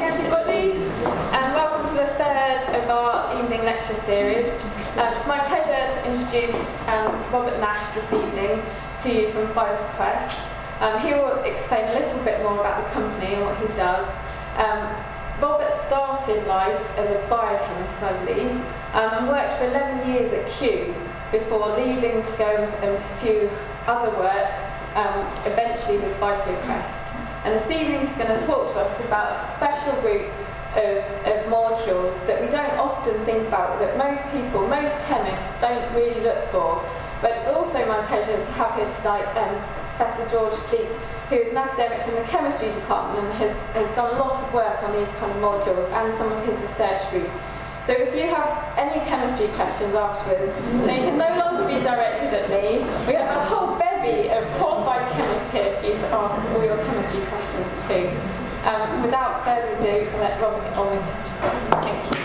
everybody, and welcome to the third of our evening lecture series. It's my pleasure to introduce Robert Nash this evening to you from VitalQuest. He will explain a little bit more about the company and what he does. Robert started life as a biochemist, I believe, and worked for 11 years at Kew before leaving to go and pursue other work, eventually with VitalQuest. And this evening he's going to talk to us about a special group of molecules that we don't often think about, that most people, most chemists don't really look for. But it's also my pleasure to have here tonight Professor George Fleet, who is an academic from the chemistry department and has done a lot of work on these kind of molecules and some of his research group. So if you have any chemistry questions afterwards, they can no longer be directed at me. We have a whole bevy of qualified chemists here for you to ask all your chemistry questions to. Without further ado, I'll let Robert get on with his talk. Thank you.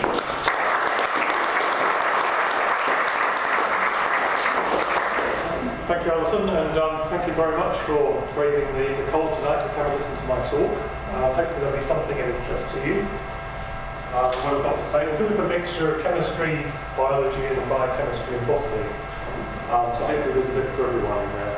Thank you, Alison, and thank you very much for braving the cold tonight to come and listen to my talk. Hopefully there'll be something of interest to you. What I've got to say is a bit of a mixture of chemistry, biology and biochemistry and botany. So hopefully there's a bit for everyone in there.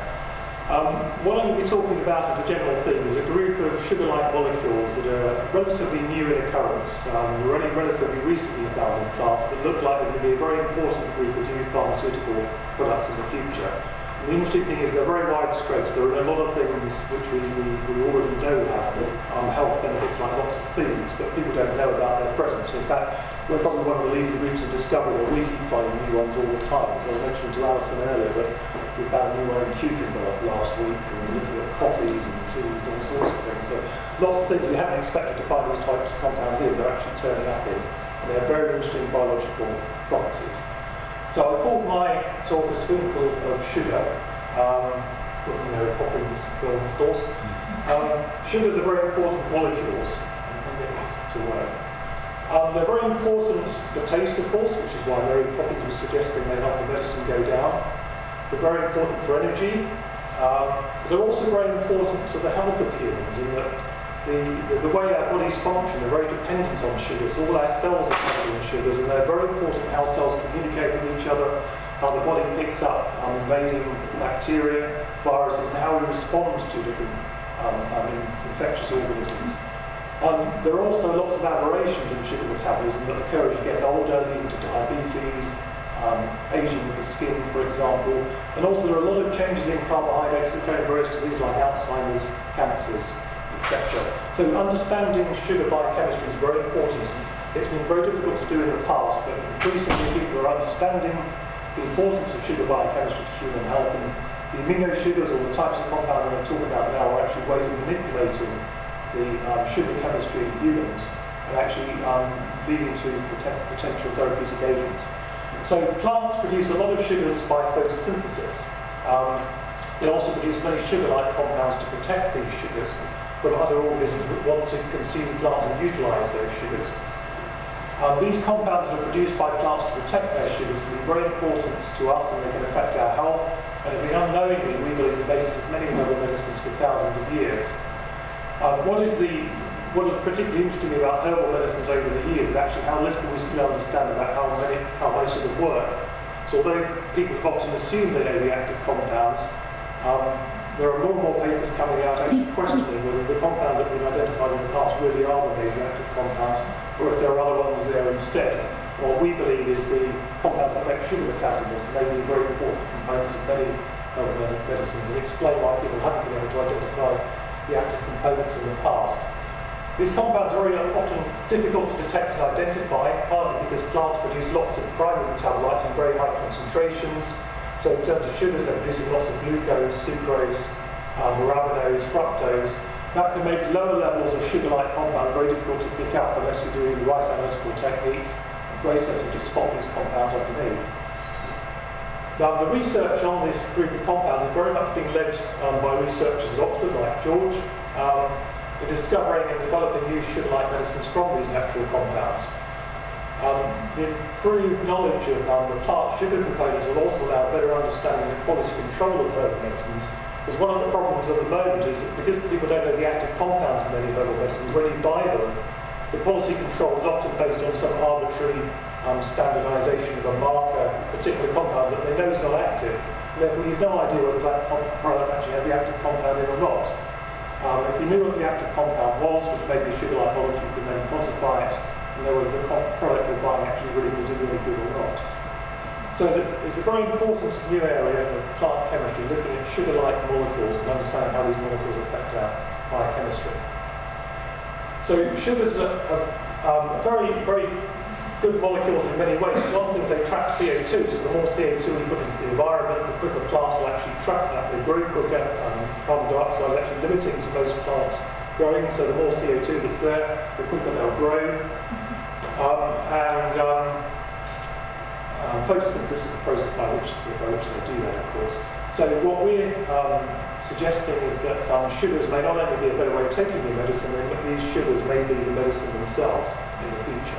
What I'm going to be talking about as a general theme is a group of sugar-like molecules that are relatively new in occurrence, only relatively recently found in plants, but look like they could be a very important group of new pharmaceutical products in the future. And the interesting thing is they're very widespread, so there are a lot of things which we already know have health benefits, like lots of foods, but people don't know about their presence. In fact, we're probably one of the leading groups of discovery, and we keep finding new ones all the time. So I was mentioning to Alison earlier that we found a new one in cucumber last week, and we're looking at coffees and teas and all sorts of things. So lots of things we haven't expected to find these types of compounds in, they're actually turning up in. And they have very interesting biological properties. So I called my talk a spoonful of sugar, looking at Poppins film, of course. Sugars are very important molecules, and get this to work. They're very important for taste, of course, which is why Mary Poppins was suggesting they help the medicine go down. They're very important for energy. They're also very important to the health of humans in that the way our bodies function are very dependent on sugars. All our cells are covered in sugars, and they're very important how cells communicate with each other, how the body picks up invading bacteria, viruses, and how we respond to different infectious organisms. There are also lots of aberrations in sugar metabolism that occur as you get older, leading to diabetes, aging of the skin, for example. And also there are a lot of changes in carbohydrates that occur in various diseases like Alzheimer's, cancers, etc. So understanding sugar biochemistry is very important. It's been very difficult to do in the past, but increasingly people are understanding the importance of sugar biochemistry to human health, and the aminosugars, or the types of compounds I'm going to talk about now, are actually ways of manipulating the sugar chemistry in humans and actually leading to potential therapeutic agents. So plants produce a lot of sugars by photosynthesis. They also produce many sugar-like compounds to protect these sugars from other organisms that want to consume plants and utilise those sugars. These compounds that are produced by plants to protect their sugars can be very important to us, and they can affect our health, and have been unknowingly, we believe, the basis of many herbal medicines for thousands of years. What is particularly interesting about herbal medicines over the years is actually how little we still understand about how most of them work. So although people have often assumed they know the active compounds, there are more and more papers coming out actually questioning whether the compounds that have been identified in the past really are the major active compounds, or if there are other ones there instead. What we believe is the compounds that affect sugar metabolism may be very important components of many herbal medicines, and explain why people haven't been able to identify the active components in the past. These compounds are very often difficult to detect and identify, partly because plants produce lots of primary metabolites in very high concentrations. So in terms of sugars, they're producing lots of glucose, sucrose, arabinose, fructose. That can make lower levels of sugar-like compounds very difficult to pick up unless you're doing the right analytical techniques and processing to spot these compounds underneath. Now, the research on this group of compounds is very much being led by researchers at Oxford, like George, in discovering and developing new sugar-like medicines from these natural compounds. The improved knowledge of the plant sugar components will also allow better understanding and quality control of herbal medicines, because one of the problems at the moment is that because people don't know the active compounds of many herbal medicines, when you buy them, the quality control is often based on some arbitrary standardisation of a marker, a particular compound that they know is not active. Therefore, you have no idea whether that product actually has the active compound in or not. If you knew what the active compound was, which may be a sugar-like molecule, you could then quantify it and know whether the product you're buying actually really will do really good or not. So it's a very important new area of plant chemistry, looking at sugar-like molecules and understanding how these molecules affect our biochemistry. So sugars are very, very good molecules in many ways. One thing is they trap CO2, so the more CO2 you put into the environment, the quicker plants will actually trap that. They grow quicker. Carbon dioxide is actually limiting to most plants growing, so the more CO2 that's there, the quicker they'll grow. Photosynthesis is the process by which they do that, of course. So what we're suggesting is that sugars may not only be a better way of taking the medicine, but these sugars may be the medicine themselves in the future.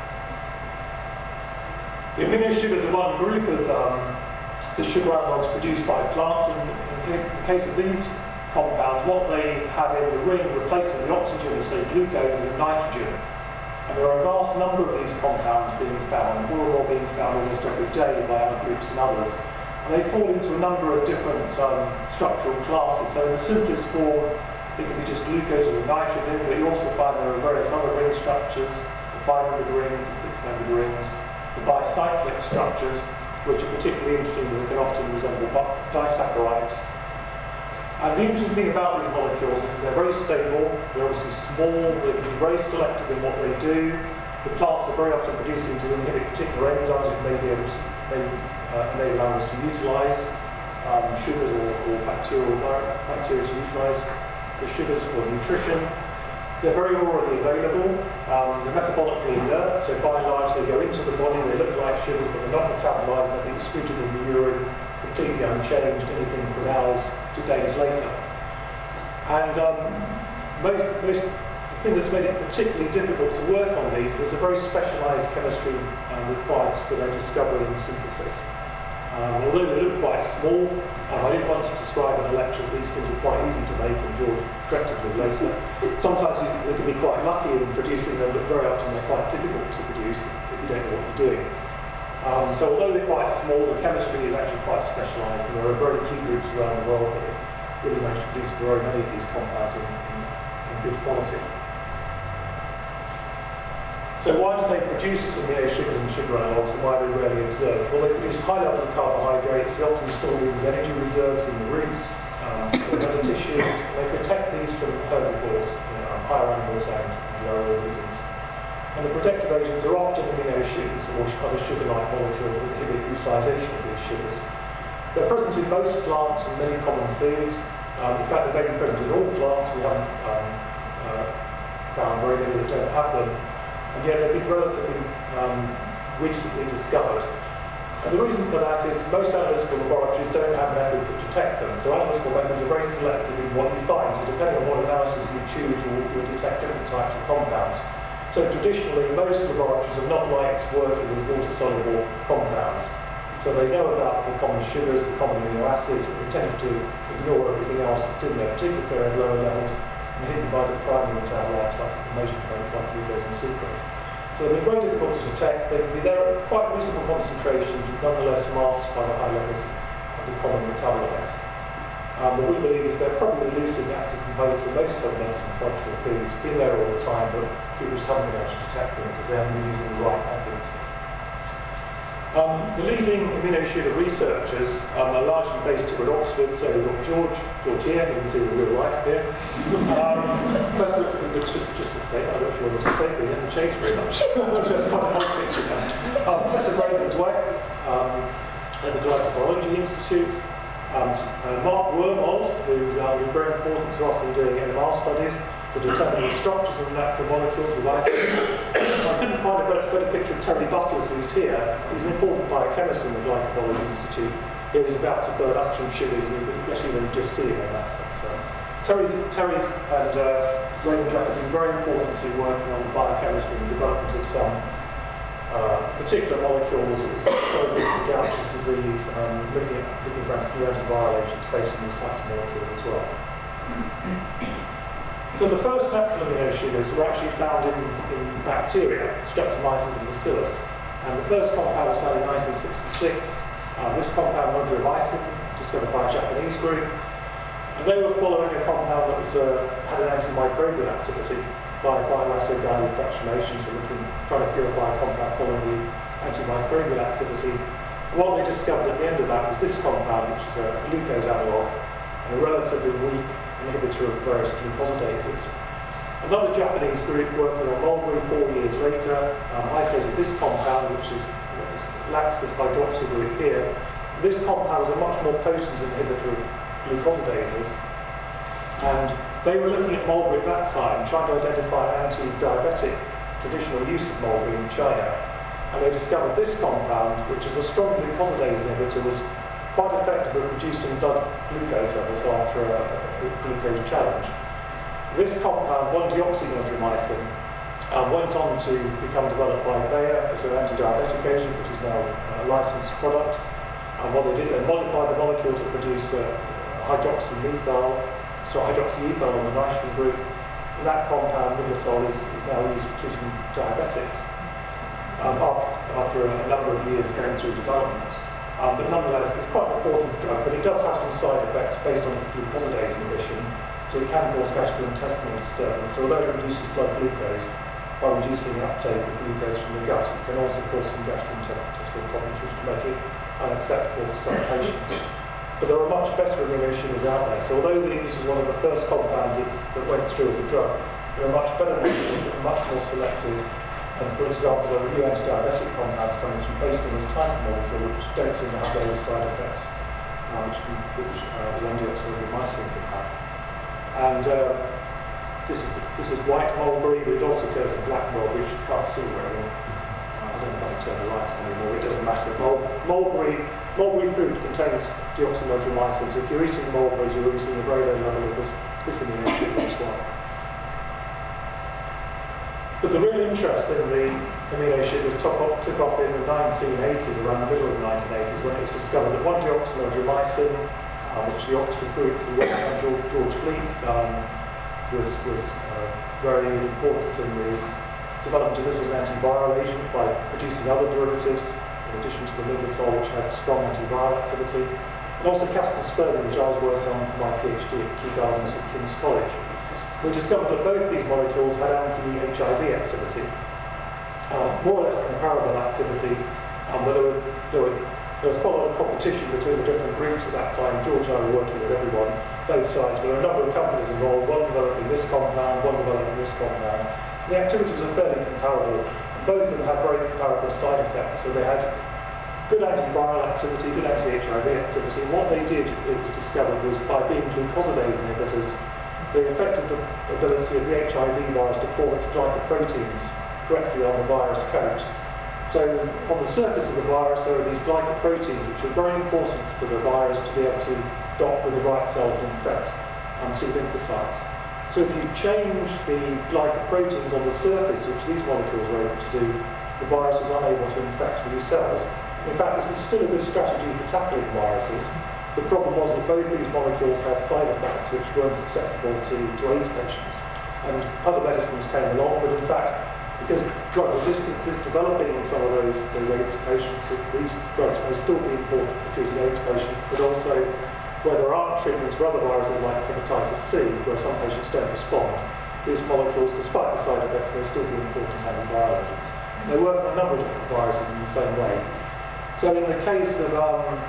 The aminosugars are one group of the sugar analogues produced by plants, and in the case of these compounds, what they have in the ring replacing the oxygen of, say, glucose is a nitrogen. And there are a vast number of these compounds being found, more and more being found almost every day by our groups and others. And they fall into a number of different structural classes. So in the simplest form, it can be just glucose or nitrogen, but you also find there are various other ring structures, the 500 rings, the 600 rings, the bicyclic structures, which are particularly interesting because they can often resemble disaccharides. And the interesting thing about these molecules is that they're very stable, they're obviously small, they can be very selective in what they do. The plants are very often producing to inhibit particular enzymes that may be able to enable animals to utilise sugars or bacteria to utilise the sugars for nutrition. They're very orally available, they're metabolically inert, so by and large they go into the body, they look like sugars but they're not metabolised, they're being excreted in the urine, completely unchanged, anything from hours to days later. And the thing that's made it particularly difficult to work on these, there's a very specialised chemistry required for their discovery and synthesis. Although they look quite small, I didn't want to describe in a lecture that these things are quite easy to make, and George corrected me later. Sometimes you can be quite lucky in producing them, but very often they're quite difficult to produce if you don't know what you're doing. So although they're quite small, the chemistry is actually quite specialised, and there are very few groups around the world that have really managed to produce very many of these compounds in good quality. So why do they produce aminosugars and sugar analogues, and why are they rarely observed? Well, they produce high levels of carbohydrates, they often store these as energy reserves in the roots, in other tissues, and they protect these from herbivores, higher animals and lower organisms. And the protective agents are often aminosugars or other sugar-like molecules that inhibit utilisation of these sugars. They're present in most plants and many common foods. In fact, they may be present in all plants. We haven't found very many that don't have them. And yet they've been relatively recently discovered. And the reason for that is most analytical laboratories don't have methods that detect them. So analytical methods are very selective in what you find. So depending on what analysis you choose, you'll detect different types of compounds. So traditionally, most laboratories have not liked working with water-soluble compounds. So they know about the common sugars, the common amino acids, but they tend to ignore everything else that's in there, particularly if they're at lower levels and hidden by the primary metabolites like the major components like glucose and sucrose. So they're very difficult to detect. They can be there at quite reasonable concentrations, but nonetheless masked by the high levels of the common metabolites. What we believe is they're probably elusive active components of most health medicine and functional foods, been there all the time, but people just haven't been able to detect them because they haven't been using the right methods. The leading immunosugar researchers are largely based here at Oxford, so we've got George here, you can see the real life here. Professor, just to say, I don't know if you want to take it, he hasn't changed very much. Just quite a whole picture now. Professor Raymond Dweck at the Dweck Biology Institute. Mark Wormold, who is very important to us in doing NMR studies, to determine the structures of natural molecules with isotopes. I couldn't find a better picture of Terry Butters, who's here. He's an important biochemist in the Glycobiology Institute. He was about to burn up some sugars, and you can actually just see him on that. So, Terry and Raymond Dweck have been very important to working on the biochemistry and the development of some particular molecules associated with Gaucher's disease, looking at new antiviral agents based on these types of molecules as well. So the first natural aminosugars were actually found in bacteria, Streptomyces and Bacillus. And the first compound was found in 1966. This compound, nodrimycin, discovered by a Japanese group. And they were following a compound that had an antimicrobial activity by bioassay-guided fractionation, so trying to purify a compound following the antimicrobial activity. And what they discovered at the end of that was this compound, which is a glucose analog, and a relatively weak inhibitor of various glucosidases. Another Japanese group working on mulberry 4 years later isolated this compound, which lacks this hydroxyl group here. This compound was a much more potent inhibitor of glucosidases, and they were looking at mulberry at that time, trying to identify anti-diabetic traditional use of mulberry in China. And they discovered this compound, which is a strong glucosidase inhibitor, was quite effective at reducing blood glucose levels after a glucose challenge. This compound, 1-deoxynodrimycin, went on to become developed by Bayer as an anti-diabetic agent, which is now a licensed product. And what they did, they modified the molecule to produce hydroxyethyl on the nitrogen group. And that compound, militol, is now used for treating diabetics after a number of years going through development. But nonetheless, it's quite an important drug, but it does have some side effects based on glucosidase inhibition. So it can cause gastrointestinal disturbance. So although it reduces blood glucose, by reducing the uptake of glucose from the gut, it can also cause some gastrointestinal problems, which can make it unacceptable for some patients. But there are much better aminosugars out there. So although this was one of the first compounds that went through as a drug, there are much better molecules that are much more selective. And for example, there are new anti-diabetic compounds coming through based on this type of molecule, which don't seem to have those side effects, which 1-deoxynodrimycin can have. And this is white mulberry, but it also occurs in black mulberry, which you can't see very well. I don't know if I can turn the lights on anymore, it doesn't matter. Mulberry fruit contains deoxynodrimycin, so if you're eating mulberries, you're eating a very low level of this aminosugar as well. But the real interest in the aminosugars took off in the 1980s, around the middle of the 1980s, when it was discovered that 1-deoxynodrimycin, which the Oxford group who worked on George Fleet, was very important in the development of this as an antiviral agent by producing other derivatives, in addition to the militol, which had strong antiviral activity, and also caspaspermine, which I was working on for my PhD at 2000 at King's College. We discovered that both these molecules had anti-HIV activity, more or less comparable activity, but there was quite a lot of competition between the different groups at that time. George and I were working with everyone, both sides, but there were a number of companies involved, one developing this compound, one developing this compound. The activities were fairly comparable, and both of them had very comparable side effects. So they had good antiviral activity, good anti-HIV activity, and what they did, it was discovered, was by being glucosidase inhibitors, they affected the ability of the HIV virus to form its glycoproteins directly on the virus coat. So on the surface of the virus there are these glycoproteins which are very important for the virus to be able to dock with the right cell to infect C. lymphocytes. So if you change the glycoproteins on the surface, which these molecules were able to do, the virus was unable to infect new cells. In fact, this is still a good strategy for tackling viruses. The problem was that both these molecules had side effects which weren't acceptable to AIDS patients. And other medicines came along, but in fact, because drug resistance is developing in some of those AIDS patients, these drugs may still be important for treating AIDS patients, but also where there aren't treatments for other viruses like hepatitis C, where some patients don't respond, these molecules, despite the side effects, may still be important antiviral agents. They work on a number of different viruses in the same way. So in the case of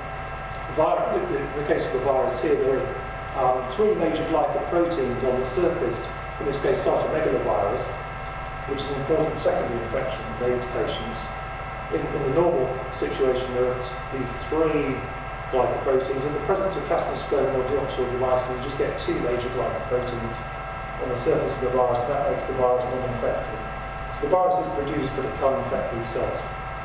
the virus here, there are three major glycoproteins on the surface, in this case cytomegalovirus, which is an important secondary infection in AIDS patients. In the normal situation, there are these three glycoproteins. In the presence of caspaspermine or deoxynodrimycin, you just get two major glycoproteins on the surface of the virus, and that makes the virus non-infective. So the virus is produced, but it can't infect these cells.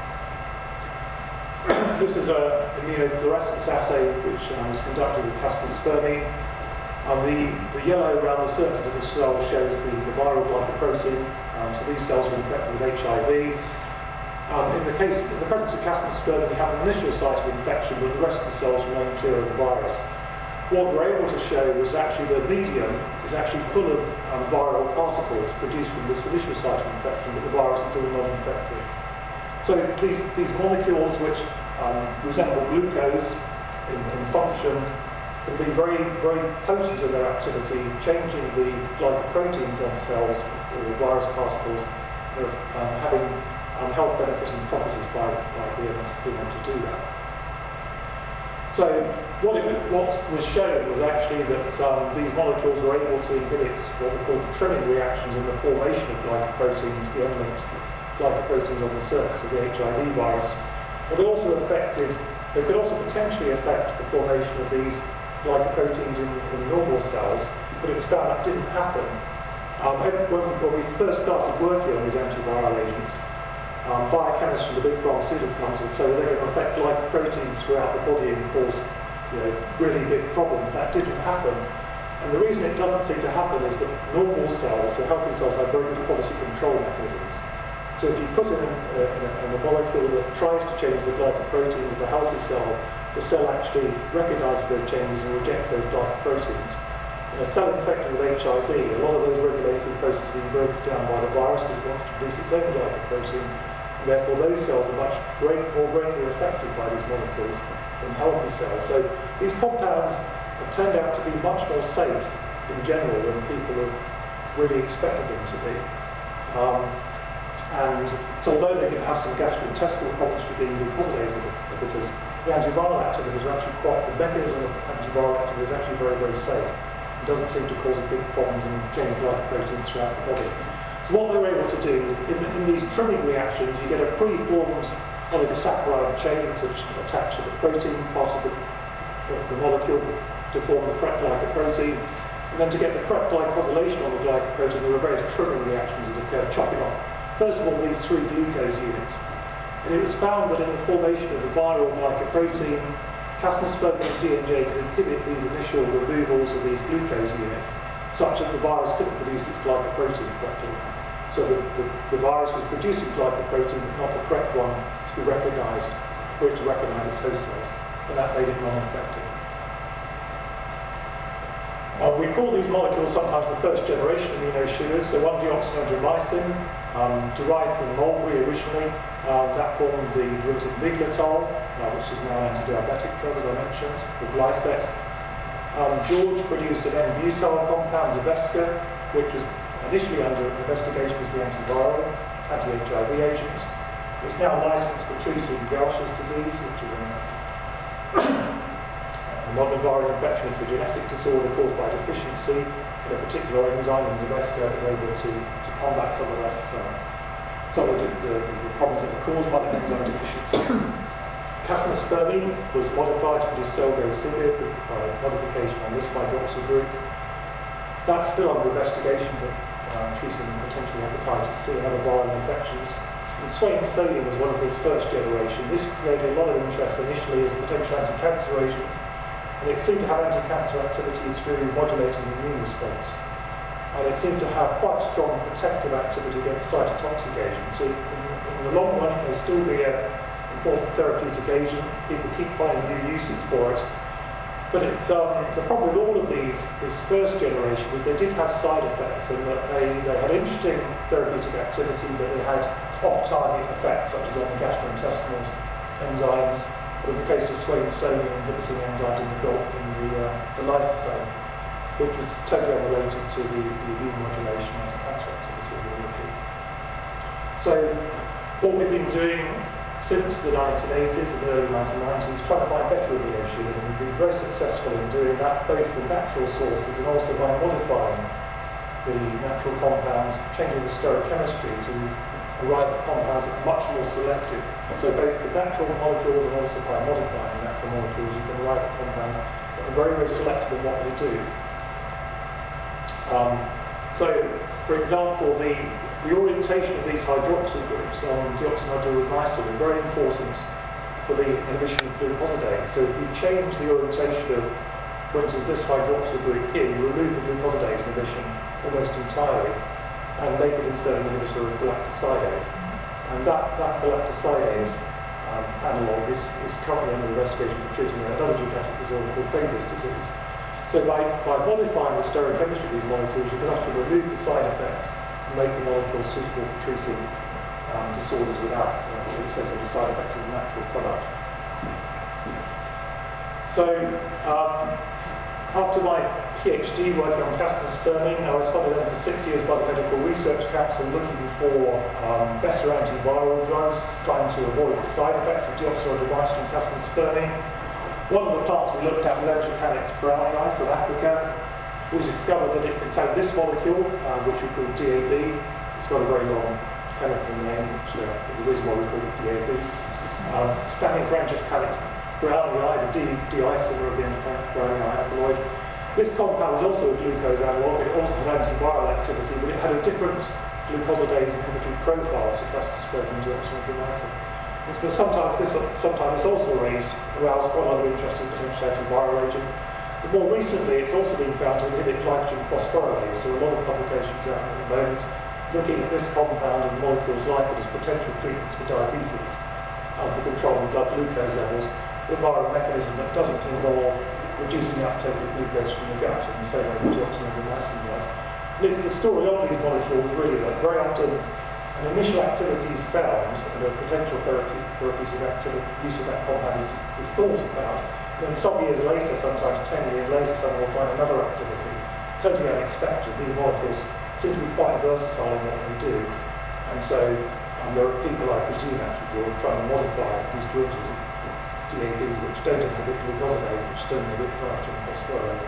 This is an immunofluorescence assay which was conducted with caspaspermine. The yellow around the surface of the cell shows the viral glycoprotein. So these cells are infected with HIV. In the presence of caspaspermine, we have an initial site of infection, but the rest of the cells remain clear of the virus. What we're able to show was actually the medium is actually full of viral particles produced from this initial site of infection, but the virus is still not infected. So these molecules, which resemble glucose in function, can be very, very potent in their activity, changing the glycoproteins on cells or the virus particles, having health benefiting properties by being able to do that. So what was shown was actually that these molecules were able to inhibit what we call the trimming reactions in the formation of glycoproteins, the unlinked glycoproteins on the surface of the HIV virus. But they could also potentially affect the formation of these glycoproteins in normal cells, but it was found that didn't happen. When we first started working on these antiviral agents, biochemists from the big pharmaceutical companies would say they're going to affect glycoproteins throughout the body and cause really big problems. That didn't happen. And the reason it doesn't seem to happen is that normal cells, so healthy cells, have very good quality control mechanisms. So if you put in a molecule that tries to change the glycoproteins of a healthy cell, the cell actually recognises those changes and rejects those glycoproteins. In a cell infected with HIV, a lot of those regulatory processes are being broken down by the virus because it wants to produce its own glycoprotein. And therefore, those cells are much more greatly affected by these molecules than healthy cells. So these compounds have turned out to be much more safe in general than people have really expected them to be. And so although they can have some gastrointestinal problems for being glucosidase inhibitors, the antiviral activities are actually the mechanism of antiviral activity is actually very, very safe. It doesn't seem to cause big problems in changing glycoproteins throughout the body. So what they were able to do, in these trimming reactions, you get a pre-formed oligosaccharide chain that's attached to the protein part of the molecule to form the correct glycoprotein. And then to get the correct glycosylation on the glycoprotein, there were various trimming reactions that occur, chopping off, first of all, these 3 glucose units. And it was found that in the formation of the viral glycoprotein, Casnospermine and DNJ could inhibit these initial removals of these glucose units, such that the virus couldn't produce its glycoprotein correctly. So the virus was producing glycoprotein, but not the correct one to be recognised, for it to recognise its host cells, and that made it non-infective. We call these molecules sometimes the first generation aminosugars, so 1-deoxynitromycin, derived from mulberry originally, that formed the derivative miglitol, which is now an anti-diabetic drug, as I mentioned, with Lyset. George produced an N-butyl compound, Zavesca, which was initially under investigation as the antiviral, anti-HIV agent. It's now licensed for treating Gaucher's disease, which is a non-viral infection. It's a genetic disorder caused by deficiency in a particular enzyme, and Zavesca is able to combat some of that. Some of the problems that are caused by the enzyme deficiency. Casnospermine was modified to produce Selgo-Sigurd by modification on this hydroxyl group. That's still under investigation for treating potentially hepatitis C and other viral infections. And Swain sodium was one of this first generation. This created a lot of interest initially as a potential anti-cancer agent, and it seemed to have anti-cancer activity through modulating the immune response. And it seemed to have quite strong protective activity against cytotoxic agents. So in the long run, it may still be an important therapeutic agent. People keep finding new uses for it. But it's the problem with all of these, this first generation, was they did have side effects, and that they had interesting therapeutic activity, but they had off-target effects, such as on the gastrointestinal enzymes, or in the case of Swain sodium inhibiting enzymes in the lysosome, which was totally unrelated to the immune modulation and cancer activity of the molecule. So what we've been doing since the 1980s and the early 1990s is trying to find better aminosugars, and we've been very successful in doing that, both from natural sources and also by modifying the natural compounds, changing the stereochemistry to arrive at compounds that are much more selective. So both with natural molecules and also by modifying natural molecules, you can arrive at compounds that are very, very selective in what they do. So, for example, the orientation of these hydroxyl groups on deoxynitromycin is very important for the inhibition of glucosidase. So if you change the orientation of, for instance, this hydroxyl group here, you remove the glucosidase inhibition almost entirely and make it instead an inhibitor of galactosidase. And that galactosidase analogue is currently under investigation for treating another genetic disorder called Fabry's disease. So by modifying the stereochemistry of these molecules, you can actually remove the side effects and make the molecules suitable for treating disorders without the associated side effects as a natural product. So after my PhD working on castor-spermine, I was funded then for 6 years by the Medical Research Council looking for better antiviral drugs, trying to avoid the side effects of deoxyribonucleic and castor-spermine. One of the plants we looked at, Lengicalyx brownii from Africa, we discovered that it contained this molecule, which we call DAB. It's got a very long chemical name, which is the reason why we call it DAB. Standing for Lengicalyx brownii, the D-isomer of the endocannabinoid brownii alkaloid. This compound was also a glucose analog. It also had antiviral activity, but it had a different glucosidase inhibitory profile to castor-spermine and deoxyribonucleic. And so sometimes this also aroused quite a lot of interest in potential antiviral agent. But more recently, it's also been found to inhibit glycogen phosphorylase. So a lot of publications out at the moment looking at this compound and molecules like it as potential treatments for diabetes for controlling blood glucose levels, but via a mechanism that doesn't involve reducing the uptake of glucose from the gut in the same way that deoxyribonucleic does. And it's the story of these molecules really that very often an initial activity is found and a potential therapeutic use of that compound is thought about. And then some years later, sometimes 10 years later, someone will find another activity totally unexpected. These molecules seem to be quite versatile in what they do. And so there are people, I presume, actually, who are trying to modify these derivatives of DAB, which don't inhibit glucosidase, which don't inhibit glycogen phosphorylase.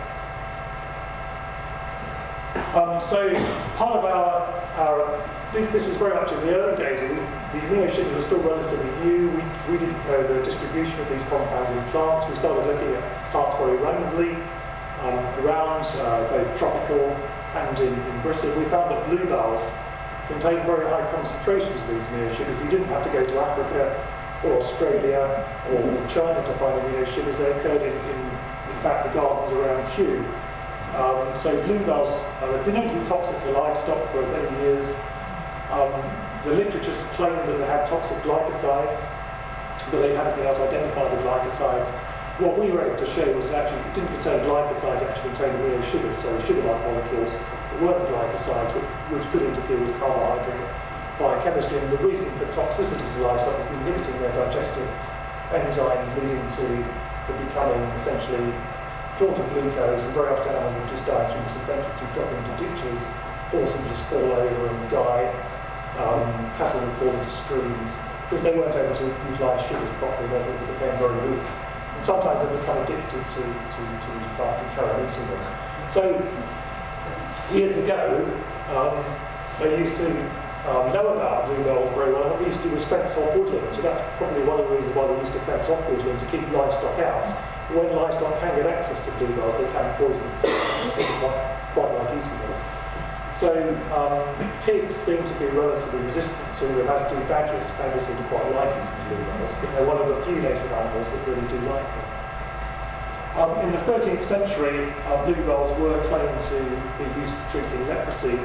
So part of this was very much in the early days. The immunosugars were still relatively new. We didn't know the distribution of these compounds in plants. We started looking at plants very randomly around both tropical and in Britain. We found that bluebells contain very high concentrations of these immunosugars. You didn't have to go to Africa or Australia or China to find immunosugars. They occurred in fact, the gardens around Kew. So bluebells have been known to be toxic to livestock for many years. The literature's claimed that they had toxic glycosides, but they haven't been able to identify the glycosides. What we were able to show was actually it didn't contain glycosides, it actually contained aminosugars, so sugar-like molecules that weren't glycosides, which could interfere with carbohydrate biochemistry. And the reason for toxicity to livestock is inhibiting their digestive enzymes, leading to them becoming essentially drawn to glucose, and very often animals will just die through misadventure, through dropping into ditches, horses will just fall over and die, cattle will fall into streams, because they weren't able to utilise sugars properly, they became very weak. And sometimes they become addicted to these plants and carry on eating them. So, years ago, they used to know about bluebells very well. What we used to do was fence off woodland, so that's probably one of the reasons why they used to fence off woodland, to keep livestock out. When livestock can get access to bluebells, they can poison them, so it's quite like eating them. So pigs seem to be relatively resistant to them, as do badgers. Badgers seem to quite like eating bluebells, but they're one of the few native animals that really do like them. In the 13th century, bluebells were claimed to be used for treating leprosy.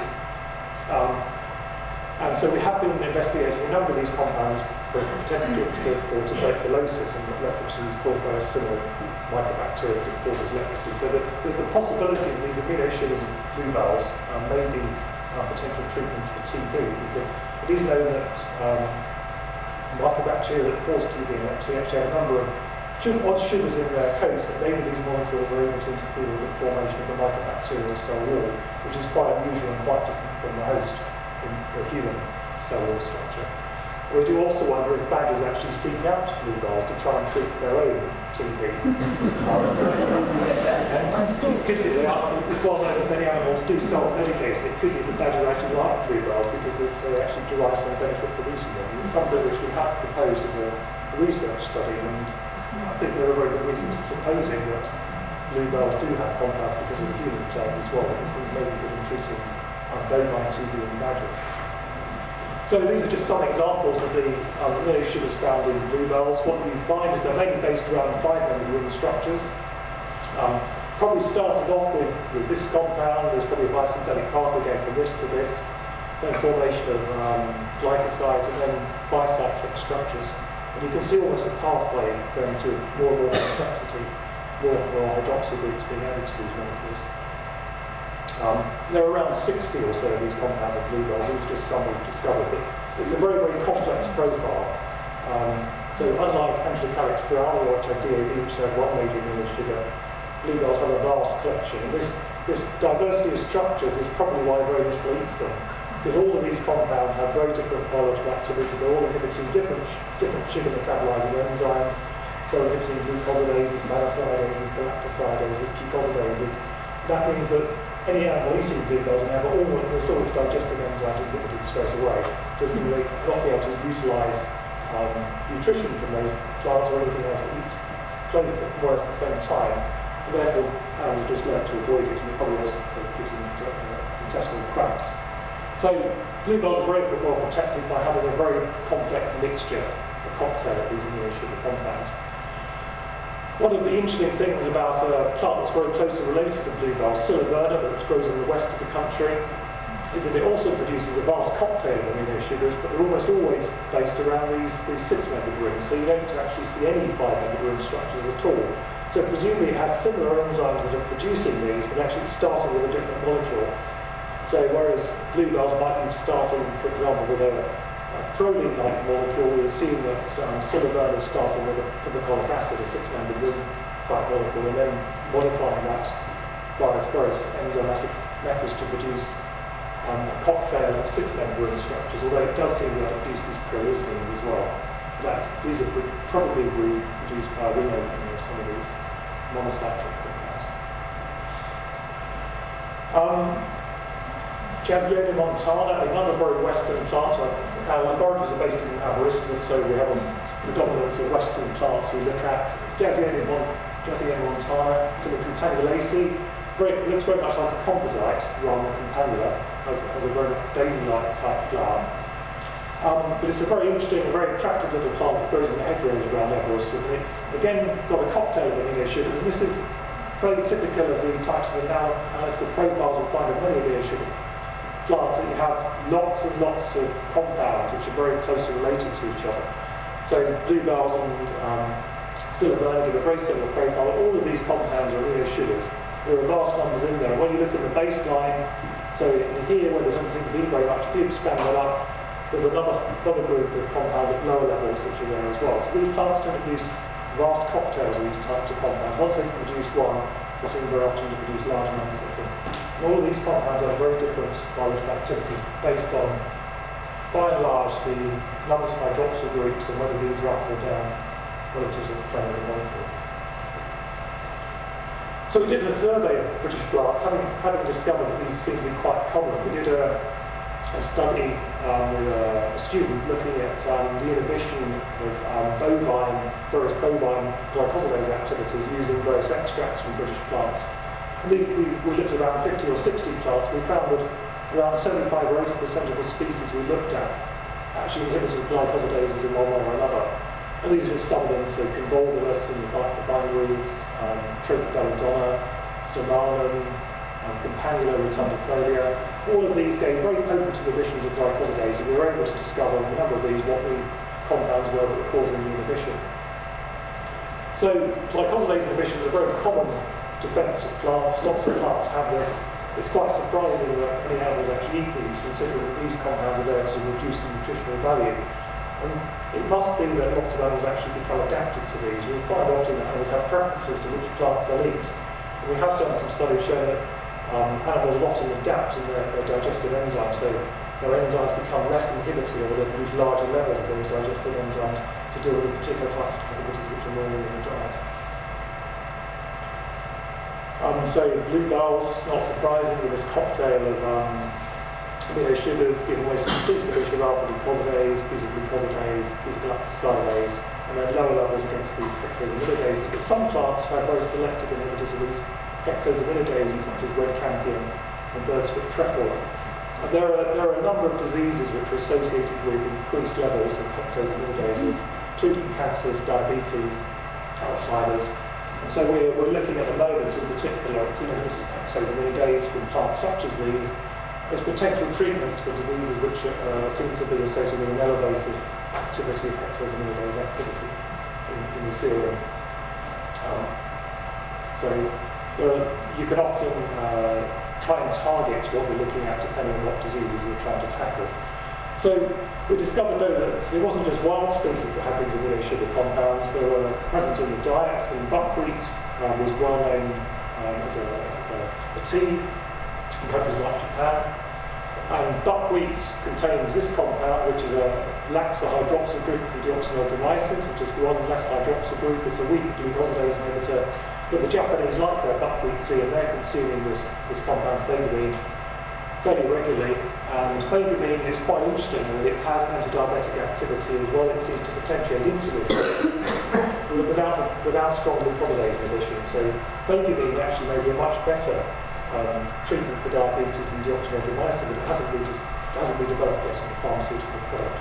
And so we have been investigating a number of these compounds for potential for tuberculosis, and leprosy is caused by a similar mycobacterium that causes leprosy. So there's the possibility that these aminosugars in bluebells may be potential treatments for TB, because it is known that mycobacteria that cause TB and leprosy actually have a number of odd sugars in their coats that maybe these molecules are able to interfere with the formation of the mycobacterial cell wall, which is quite unusual and quite different from the host in the human cell wall structure. We do also wonder if badgers actually seek out bluebells to try and treat their own TB. It's well known that many animals do self-medicate. It could be that badgers actually like bluebells because they actually derive some benefit from eating them. It's something which we have proposed as a research study, and I think there are very good reasons supposing that bluebells do have compounds because of the human plague as well, because they may be good in treating bovine TB in badgers. So these are just some examples of the aminosugars found in bluebells. What you find is they're mainly based around 5-membered ring structures. Probably started off with this compound. There's probably a biosynthetic pathway going from this to this, then formation of glycosides, and then bicyclic structures. And you can see almost a pathway going through more and more complexity more hydroxyl groups being added to these molecules. There are around 60 or so of these compounds of blueballs. These are just some we've discovered, but it's a very, very complex profile. So unlike Angelocalix spirale, which have DAB, which have one major amino sugar, bluebells have a vast collection. And this diversity of structures is probably why very little eats them, because all of these compounds have very different biological activity. They're all inhibiting different sugar metabolizing enzymes. They're inhibiting glucosidases, mannosidases, galactosidases, glucosidases. That means that any animal eating bluebells have almost always digestive enzymes inhibited straight away. So it's going to not be able to utilise nutrition from those plants or anything else that eats more at the same time. And therefore, animals just learn to avoid it, and it probably also gives them intestinal cramps. So bluebells are very well protected by having a very complex mixture, a cocktail of these amino sugar compounds. One of the interesting things about a plant that's very closely related to bluebells, Silaverna, which grows in the west of the country, is that it also produces a vast cocktail of amino sugars, but they're almost always based around these six-membered rings, so you don't actually see any five-membered ring structures at all. So presumably it has similar enzymes that are producing these, but actually starting with a different molecule. So whereas bluebells might be starting, for example, with a proline-like molecule, we assume that Silaverna is starting with a pimicolic acid, a six-membered ring-type molecule, and then modifying that via various enzymatic methods to produce a cocktail of six-membered ring structures, although it does seem to produce these prolismines as well. These are probably produced by ring opening of some of these monocyclic compounds. Jasiona montana, another very western plant. Our laboratories are based in Aberystwyth, so we have a predominance of western plants we look at. Jasiona montana, it's in the Campanulaceae. It looks very much like a composite rather than campanula, has a very daisy-like type flower. But it's a very interesting, a very attractive little plant that grows in the hedgerows around Aberystwyth, and it's again got a cocktail of amino sugars, and this is fairly typical of the types of analytical profiles we find of many amino sugar plants, that you have lots and lots of compounds which are very closely related to each other. So bluebells and Silaverna give a very similar profile. All of these compounds are amino sugars. There are vast numbers in there. When you look at the baseline, so in here where there doesn't seem to be very much, if you expand that up, there's another group of compounds at lower levels which are there as well. So these plants tend to produce vast cocktails of these types of compounds. Once they produce one, they seem very often to produce large numbers of them. And all of these compounds have very different biological activity based on, by and large, the numbers of hydroxyl groups and whether these are up or down relatives of the plane of the molecule. So we did a survey of British plants, having discovered that these seem to be quite common. We did a study with a student looking at the inhibition of various bovine glycosidase activities using various extracts from British plants. We looked at around 50 or 60 plants. We found that around 75 or 80% of the species we looked at actually inhibited glycosidases in one way or another. And these are just some of them, so Convolvulus and the bindweeds, Tropicbelladonna, Somanum, Campanula rotundifolia. All of these gave very potent inhibitions of glycosidase, and we were able to discover in a number of these what the compounds were that were causing the inhibition. So glycosidase inhibitions are very common defence of plants. Lots of plants have this. It's quite surprising that any animals actually eat these, considering that these compounds are there to reduce the nutritional value. And it must be that lots of animals actually become adapted to these. We find often that animals have preferences to which plants they'll eat. And we have done some studies showing that animals often adapt in their digestive enzymes, so their enzymes become less inhibited, or they produce larger levels of those digestive enzymes to deal with the particular types of inhibitors which are normally in the diet. So bluebells, not surprisingly, this cocktail of amino sugars give almost complete inhibition of alpha-glucosidase, beta-glucosidase, beta-galactosidase, and then lower levels against these hexosaminidases. But some plants have very selective inhibitors of these hexosaminidases, such as red campion and bird's-foot trefoil. And there are a number of diseases which are associated with increased levels of hexosaminidases, including cancers, diabetes, Alzheimer's. And so we're looking at the moment in particular at hexosaminidase from plants such as these as potential treatments for diseases which seem to be associated with an elevated activity of hexosaminidase activity in the serum. So you can often try and target what we're looking at depending on what diseases we're trying to tackle. So we discovered though that it wasn't just wild species that had these amino sugar compounds, they were present in the diets, and buckwheat was well known as a tea in countries like Japan. And buckwheat contains this compound, which is lacks a hydroxyl group from deoxynitromycin, which is one less hydroxyl group. It's a weak glucosidase inhibitor. But the Japanese like their buckwheat tea, and they're consuming this compound phagomine fairly regularly. And phagomine is quite interesting in that it has anti-diabetic activity as well. It seems to potentiate insulin without strong glucosidase inhibition. So phagomine actually may be a much better treatment for diabetes than deoxynitromycin, but it hasn't been developed yet as a pharmaceutical product.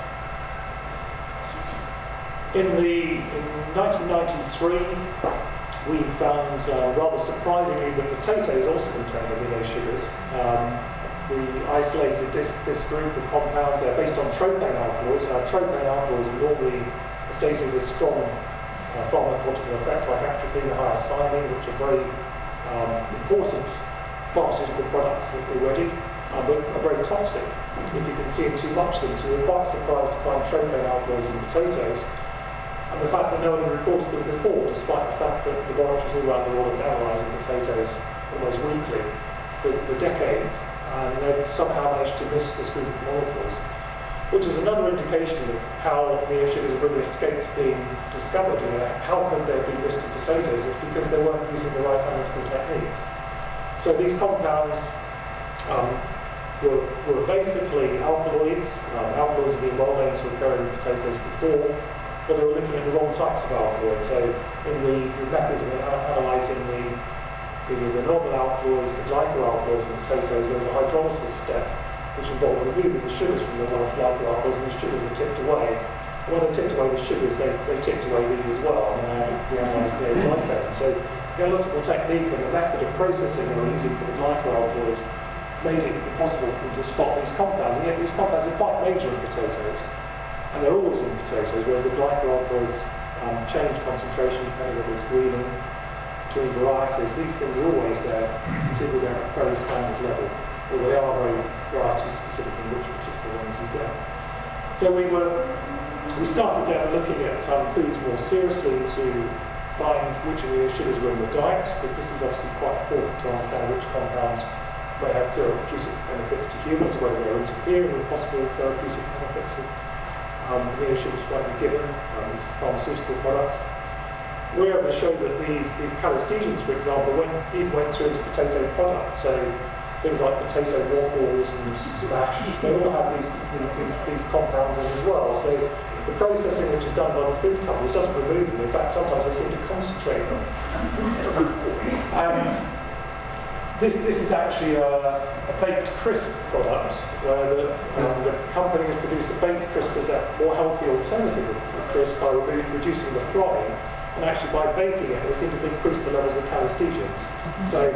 In 1993, we found, rather surprisingly, that potatoes also contain amino sugars. We isolated this group of compounds. They're based on tropane alkaloids. Tropane alkaloids are normally associated with strong pharmacological effects like atropine and hyoscyamin, which are very important pharmaceutical products already, but are very toxic if you consume too much of them. So we were quite surprised to find tropane alkaloids in potatoes, and the fact that no one had reported them before, despite the fact that laboratories all around the world have been analysing potatoes almost weekly for decades, and they've somehow managed to miss this group of molecules, which is another indication of how amino sugars have really escaped being discovered. How could they be missed in potatoes? It's because they weren't using the right analytical techniques. So these compounds were basically alkaloids. Alkaloids have been well known to occur in potatoes before, but they were looking at the wrong types of alkaloids. So in the methods of analysing the normal alkaloids, the glycoalkaloids in potatoes, there was a hydrolysis step which involved removing the sugars from the glycoalkaloids, and the sugars were tipped away. And when they tipped away the sugars, they tipped away these as well, and we analysed the glycane. So the analytical technique and the method of processing they were using for the glycoalkaloids made it impossible for them to spot these compounds, and yet these compounds are quite major in potatoes, and they're always in potatoes, whereas the glycoalkaloids change concentration depending on its greening between varieties. These things are always there until they're at a very standard level, or they are very variety specific in which particular ones you get. So we started then looking at foods more seriously to find which amino sugars were in the diet, because this is obviously quite important to understand which compounds may have therapeutic benefits to humans, whether they're interfering with possible therapeutic benefits of amino sugars might be given, these pharmaceutical products. We were able to show that these cholestegens, for example, even went through into potato products. So things like potato waffles and smash, they all have these compounds in as well. So the processing which is done by the food companies doesn't remove them. In fact, sometimes they seem to concentrate them. And this is actually a baked crisp product. So the company has produced a baked crisp as a more healthy alternative of crisp by reducing the frying, and actually by baking it, they seem to increase the levels of cholestegens. So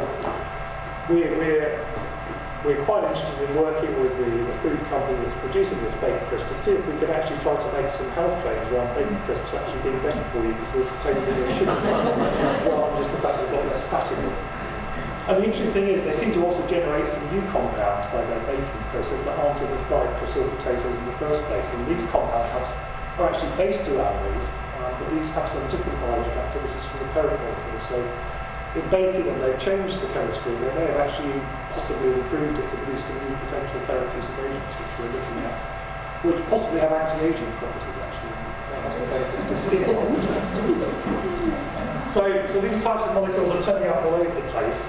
we're quite interested in working with the food company that's producing this baked crisp to see if we can actually try to make some health claims around baked crisps actually being better for you because they're containing more sugars, rather than just the fact that they've got less fat in them. And the interesting thing is they seem to also generate some new compounds by their baking process that aren't in the fried or potatoes in the first place. And these compounds are actually based around these, but these have some different biological activities from the parent molecule. So in baking them, they've changed the chemistry. They may have actually possibly improved it to produce some new potential therapeutic agents, which we're looking at, which possibly have anti-aging properties actually. They have some benefits to skin. So these types of molecules are turning up all over the place,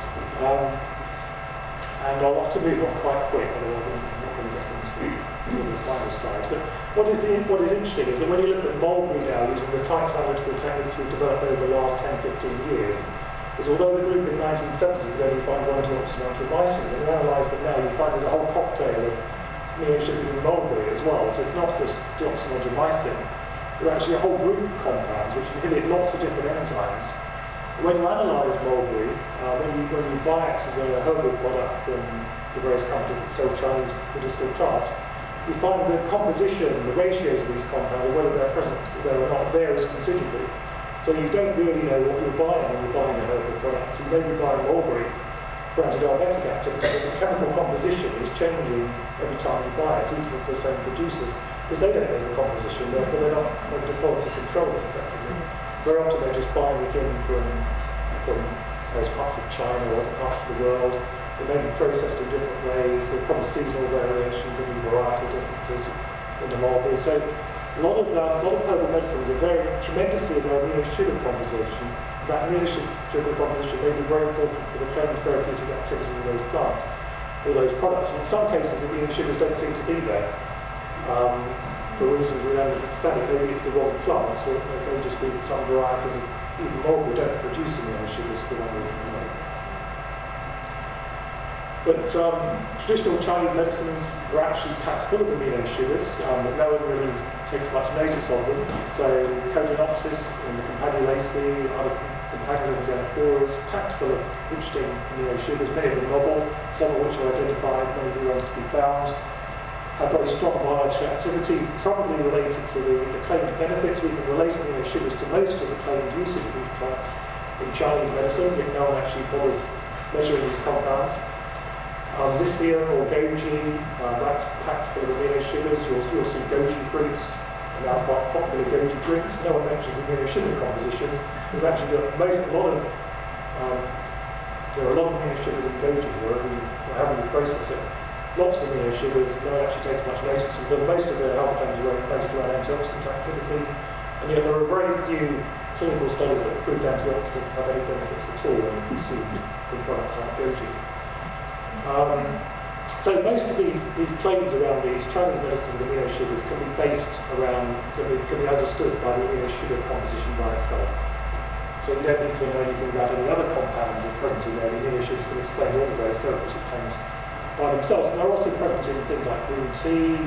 and I'll have to move on quite quick, otherwise I'm not going to get into the final slides. But what is interesting is that when you look at Mulberry now, using the types of analytical techniques we've developed over the last 10-15 years, is although the group in 1970 could only find one deoxynitromycin, when you analyse them now, you find there's a whole cocktail of amino sugars in mulberry as well. So it's not just deoxynitromycin, there are actually a whole group of compounds which inhibit lots of different enzymes. When you analyse mulberry, when you buy it as a herbal product from the various companies that sell Chinese medicinal plants, you find the composition, the ratios of these compounds, or whether they're present there or not, varies considerably. So you don't really know what you're buying when you're buying a herbal product. So you may be buying mulberry for antidiabetic activity, but the chemical composition is changing every time you buy it, even with the same producers, because they don't know the composition, therefore they're not able to quality control it effectively. Very often they're just buying it in from various parts of China or other parts of the world. They may be processed in different ways. There are probably seasonal variations and varietal differences in the mulberry. So a lot of herbal medicines are very tremendously about amino-sugar composition. That amino-sugar composition may be very important for the claimed therapeutic activities of those plants or those products. And in some cases, amino-sugars don't seem to be there. For reasons we don't understand it, maybe it's the wrong plants, or it may just be that some varieties of even mulberry don't produce amino-sugars for one reason or another. But traditional Chinese medicines were actually packed full of amino sugars, but no one really takes much notice of them. So Codeonopsis and the Campanulaceae, other Campanulas danaphoras, packed full of interesting amino sugars, many of them novel, some of which are identified, many new ones to be found. Have very strong biological activity, probably related to the claimed benefits. We can relate amino sugars to most of the claimed uses of these plants in Chinese medicine, yet no one actually bothers measuring these compounds. Lithium or goji, that's packed full of amino sugars. You'll see goji fruits, and now quite popular goji drinks. No one mentions the amino sugar composition. There's actually there are a lot of amino sugars in goji, however you process it. Lots of amino sugars, no one actually takes much notice, and most of their health claims are based around antioxidant activity. And yet there are very few clinical studies that prove antioxidants have any benefits at all when consumed in products like goji. So most of these claims around these Chinese medicine with amino sugars can be understood by the amino sugar composition by itself. So you don't need to know anything about any other compounds at present. The amino sugars can explain all of those therapeutic claims by themselves. And they're also present in things like green tea,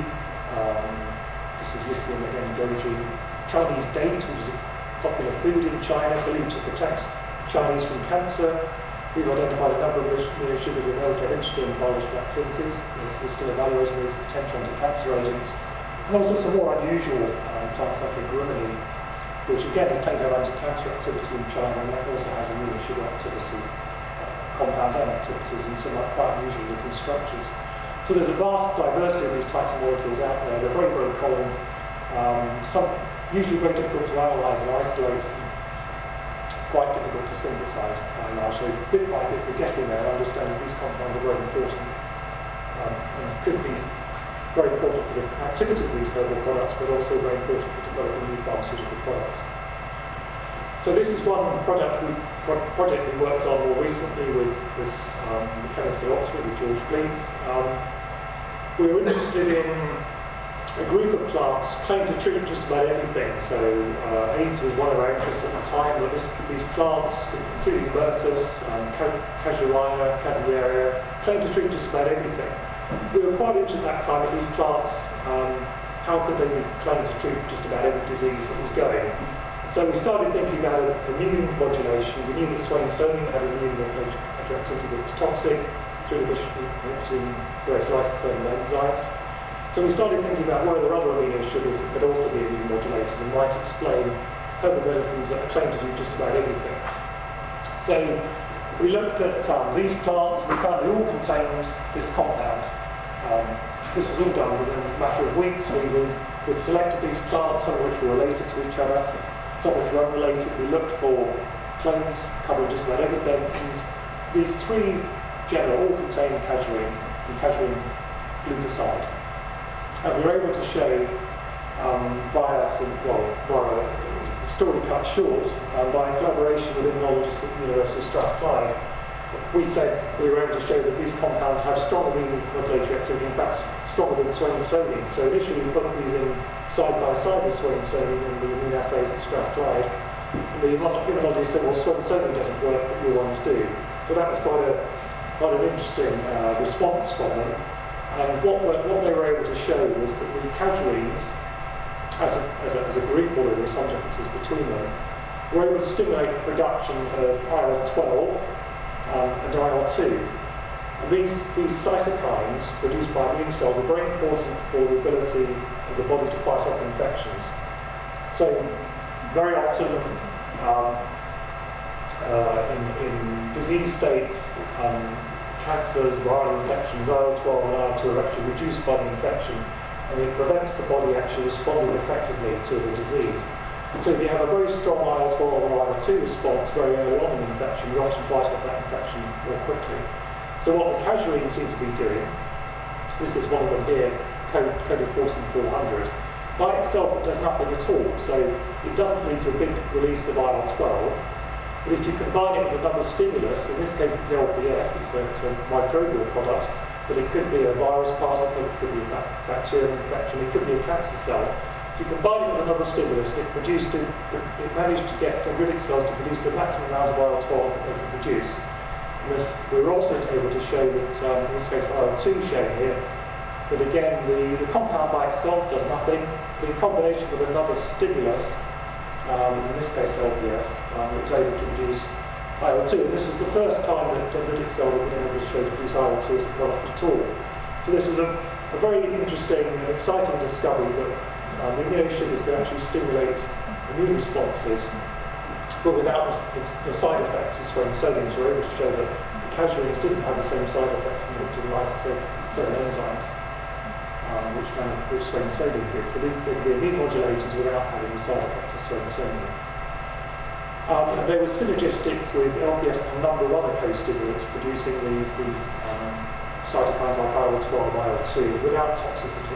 this is lithium again, goji, Chinese date, which is a popular food in China, believed to protect Chinese from cancer. We've identified a number of amino sugars that have interesting biological activities. We're still evaluating these potential anti-cancer agents. And also some more unusual plants like agrimony, which again is claimed to have anti-cancer activity in China, and that also has amino sugar activity, compound and activities, and some quite unusual looking structures. So there's a vast diversity of these types of molecules out there. They're very, very common. Some usually very difficult to analyse and isolate, quite difficult to synthesize by and large. So bit by bit we're getting there and understanding these compounds are very important and could be very important for the activities of these herbal products, but also very important for developing new pharmaceutical products. So this is one project we worked on more recently with the chemist at Oxford, with George Fleet. We were interested in a group of plants claimed to treat just about everything. So AIDS was one of our interests at the time, but these plants, including Myrtus, Casuarina, Cassiopeia, claimed to treat just about everything. We were quite interested at that time that these plants, how could they be claimed to treat just about every disease that was going? So we started thinking about immune modulation. We knew that Swainsonian had immune modulation activity that was toxic through inhibiting various lysosomal enzymes. So we started thinking about were there other amino sugars that could also be immune modulators and might explain herbal medicines that are claimed to do just about everything. So we looked at these plants, we found they all contained this compound. This was all done within a matter of weeks. We'd selected these plants, some of which were related to each other, some of which were unrelated. We looked for claims covering just about everything. And these three genera all contain casein and casein glucoside. And we were able to show via a story cut short by a collaboration with immunologists at the University of Strathclyde. We said we were able to show that these compounds have strong immune modulatory activity, in fact stronger than Swainsonian. So initially we put these in side by side with Swainsonian in the immune assays at Strathclyde. And the immunologist said, well, Swainsonian doesn't work, but your ones do. So that was quite an interesting response from them. And what they were able to show was that the caseins, as a group, although there were some differences between them, were able to stimulate production of IL-12 and IL-2. And these cytokines produced by immune cells are very important for the ability of the body to fight off infections. So very often in disease states, cancers, viral infections, IL-12 and IL-2 are actually reduced by the infection, and it prevents the body actually responding effectively to the disease. So if you have a very strong IL-12 or IL-2 response very early on in the infection, you often fight off that infection more quickly. So what the casuarines seem to be doing, this is one of them here, coded 14400, by itself it does nothing at all. So it doesn't lead to a big release of IL-12, but if you combine it with another stimulus, in this case it's LPS, it's a microbial product, but it could be a virus particle, it could be a bacterial infection, it could be a cancer cell. If you combine it with another stimulus, it managed to get dendritic cells to produce the maximum amount of IL-12 that they can produce. We were also able to show that, in this case IL-2 shown here, that again the compound by itself does nothing, but in combination with another stimulus, in this case LPS, it was able to produce IL-2. And this was the first time that dendritic cells have been able to show to produce IL-2 as a product at all. So this was a very interesting and exciting discovery that immunosugars can actually stimulate immune responses, but without the side effects of strain sodiums. We were able to show that the casuarines didn't have the same side effects to the lysosomal certain enzymes, which strain sodium did. So they could be immune modulators without having the side effects of strain sodium. And they were synergistic with LPS and a number of other co-stimulants, producing these cytokines like IL-12 and IL-2 without toxicity.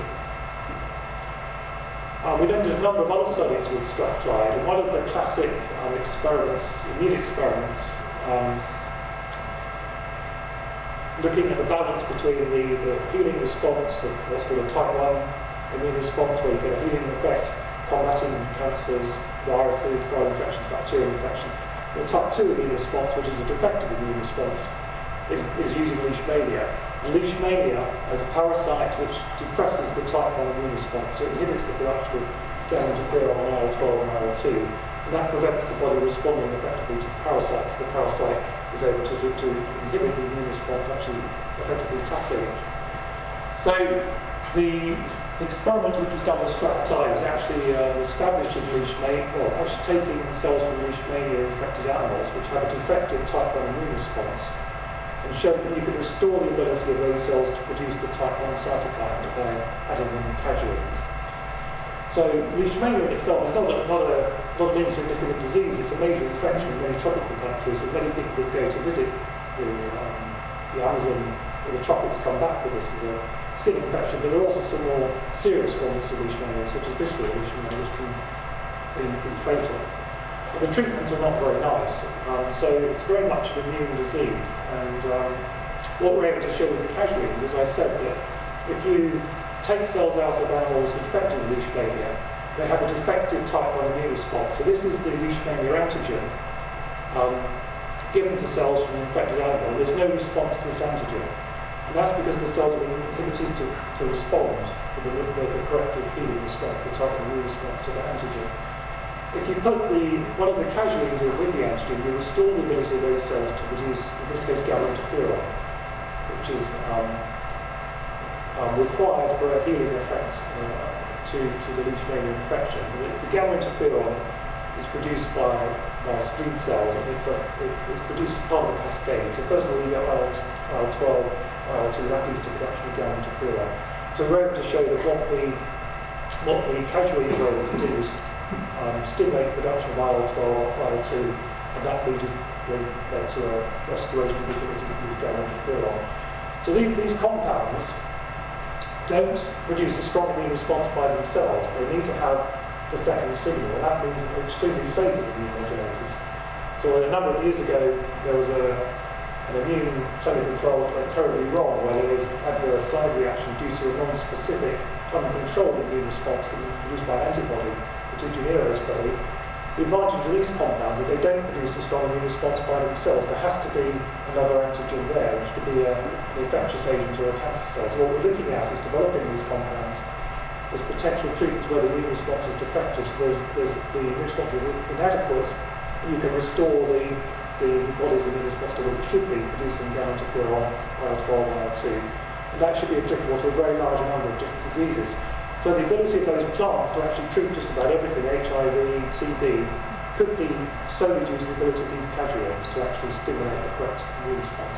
We then did a number of other studies with streptide, and one of the classic immune experiments, looking at the balance between the healing response, what's called a type 1 immune response, where you get a healing effect, combating cancers, viruses, viral infections, bacterial infection. The type 2 immune response, which is a defective immune response, is using Leishmania. And Leishmania is a parasite which depresses the type 1 immune response, so it inhibits the production of gamma interferon, IL-12 and IL-2, and that prevents the body responding effectively to the parasites. The parasite is able to inhibit the immune response, actually effectively tackling it. So the experiment which was done with streptide was actually established in Leishmania, actually taking cells from Leishmania infected animals which have a defective type 1 immune response, and showed that you could restore the ability of those cells to produce the type 1 cytokine by adding in casuarines. So Leishmania in itself is not an insignificant disease. It's a major infection in many tropical countries, and many people would go to visit the Amazon or the tropics come back with this as a skin infection, but there are also some more serious forms of Leishmania, such as visceral Leishmania, which can be fatal. But the treatments are not very nice, so it's very much an immune disease. And what we're able to show with the casuarines, as I said, that if you take cells out of animals infected with Leishmania, they have a defective type 1 immune response. So this is the Leishmania antigen given to cells from an infected animal. There's no response to this antigen. And that's because the cells have been inhibited to respond with the corrective healing response, the type 1 immune response to the antigen. If you put one of the casuarines in with the antigen, you restore the ability of those cells to produce, in this case, gamma interferon, which is required for a healing effect to the Leishmania infection. The gamma interferon is produced by spleen cells, and it's produced as part of the cascade. So first of all, you get IL-12, IL-2, that leads to production of gamma interferon. So we're able to show that what the casuarines were able to do is stimulate production of IL-12, IL-2, and that led to a restoration of the ability to use gamma interferon. So these compounds don't produce a strong immune response by themselves. They need to have the second signal, and that means that they're extremely safe as immune modulators. So a number of years ago, there was an immune clinical trial which went terribly wrong, where there was adverse side reaction due to a non-specific, uncontrolled immune response that was produced by an antibody. The Genero study. The advantage of these compounds is they don't produce a strong immune response by themselves. There has to be another antigen there, which could be an infectious agent or a cancer cell. So what we're looking at is developing these compounds as potential treatments where the immune response is defective. So there's the immune response is inadequate, and you can restore the body's immune response to what it should be, producing gamma interferon, IL-12, IL-2. And that should be applicable to a very large number of different diseases. So the ability of those plants to actually treat just about everything, HIV, TB, could be solely due to the ability of these casuarines to actually stimulate the correct immune response.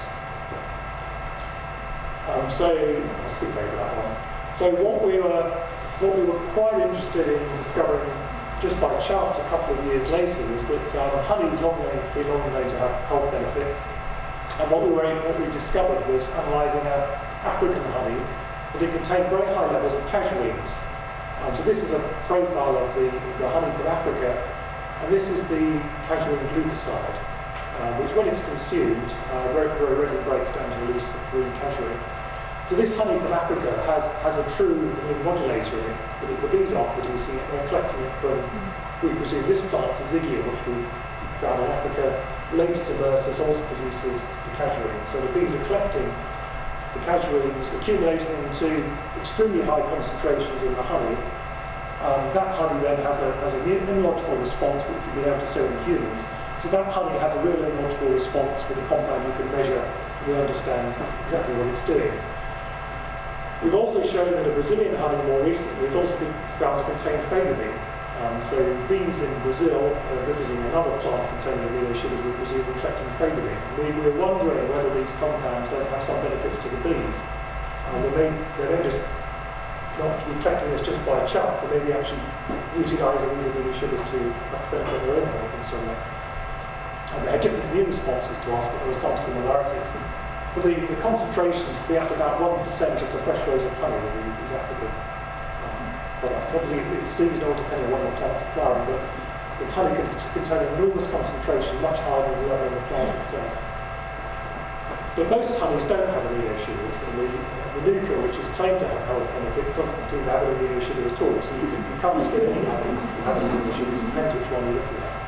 I'll skip over that one. So what we were quite interested in discovering just by chance a couple of years later was that honey has been long known to have health benefits. And what we discovered was analysing African honey, that it contained very high levels of casuarines. So this is a profile of the honey from Africa, and this is the casuarine glucoside, which when it's consumed, very readily breaks down to release the green casuarine. So this honey from Africa has a true immune modulator in it, but the bees aren't producing it, they're collecting it from, we presume, this plant, Syzygia, which we found in Africa, related to myrtus, also produces the casuarine. So the bees are collecting the casuarines, accumulating them to extremely high concentrations in the honey. That honey then has an immunological response, which we've been able to show in humans. So that honey has a real immunological response with a compound you can measure, and we understand exactly what it's doing. We've also shown that the Brazilian honey more recently has also been found to contain faberine. So bees in Brazil, visiting another plant containing amino sugars, we presume were collecting faberine. We were wondering whether these compounds don't have some benefits to the bees. They may just not be collecting this just by chance, they may be actually utilising these amino sugars to benefit their own health and so on. And they had different immune responses to us, but there were some similarities. But the concentrations could be up to about 1% of the fresh rose of honey in these African products. Obviously, it's seasonal depending on when the plants are flowering, but the honey can contain an enormous concentration, much higher than the level of the plant itself. But most honeys don't have amino sugars, and the Manuka, which is claimed to have health benefits, doesn't seem to have an amino sugar at all. So you can't just get any honey that has amino sugars, it depends which one you're looking at.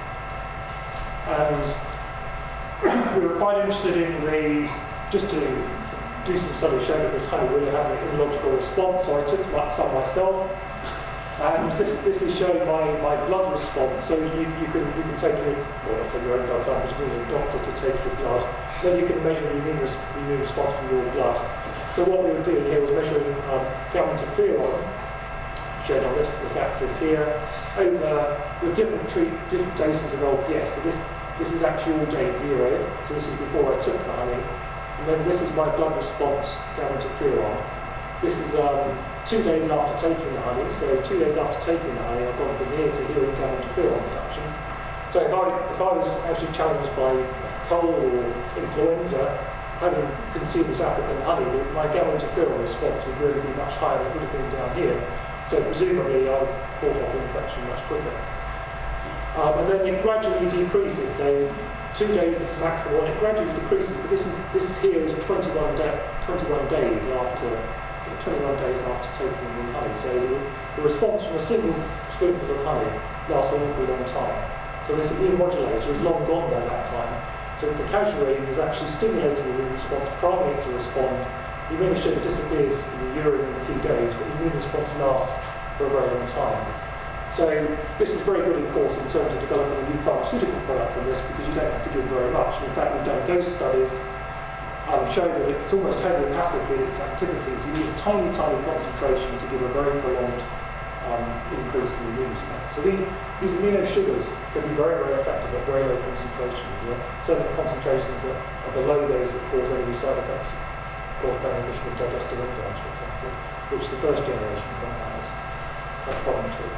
And we were quite interested in just to do some studies showing that this honey really had an immunological response, so I took some myself. And this is showing my blood response. So you can take your own blood sample, you need a doctor to take your blood. Then you can measure the immune response from your blood. So what we were doing here was measuring gamma interferon, shown on this axis here, over with different doses of LPS. So this is actually all day 0, so this is before I took the honey. And then this is my blood response, gamma interferon. This is 2 days after taking the honey, so 2 days after taking the honey, I've gone from here to here in gamma interferon production. So if I was actually challenged by cold or influenza, having consumed this African honey, my gamma interferon response would really be much higher than it would have been down here. So presumably I've fought off the infection much quicker. And then it gradually decreases, so 2 days it's maximal, and it gradually decreases, but this here is 21 days after taking the honey. So the response from a single spoonful of honey lasts an awfully long time. So this immune modulator is long gone by that time. So the casuarine is actually stimulating the immune response, priming it to respond. The immune sugar disappears in the urine in a few days, but the immune response lasts for a very long time. So this is very good, of course, in terms of developing a new pharmaceutical product from this, because you don't have to give very much. In fact, we've done dose studies showing that it's almost homeopathic in its activities. You need a tiny, tiny concentration to give a very prolonged increase in the immune response. So these amino sugars can be very, very effective at very low concentrations. Certain concentrations are below those that cause any side effects, caused by inhibition of digestive enzymes, for example, which the first generation compounds have problem too.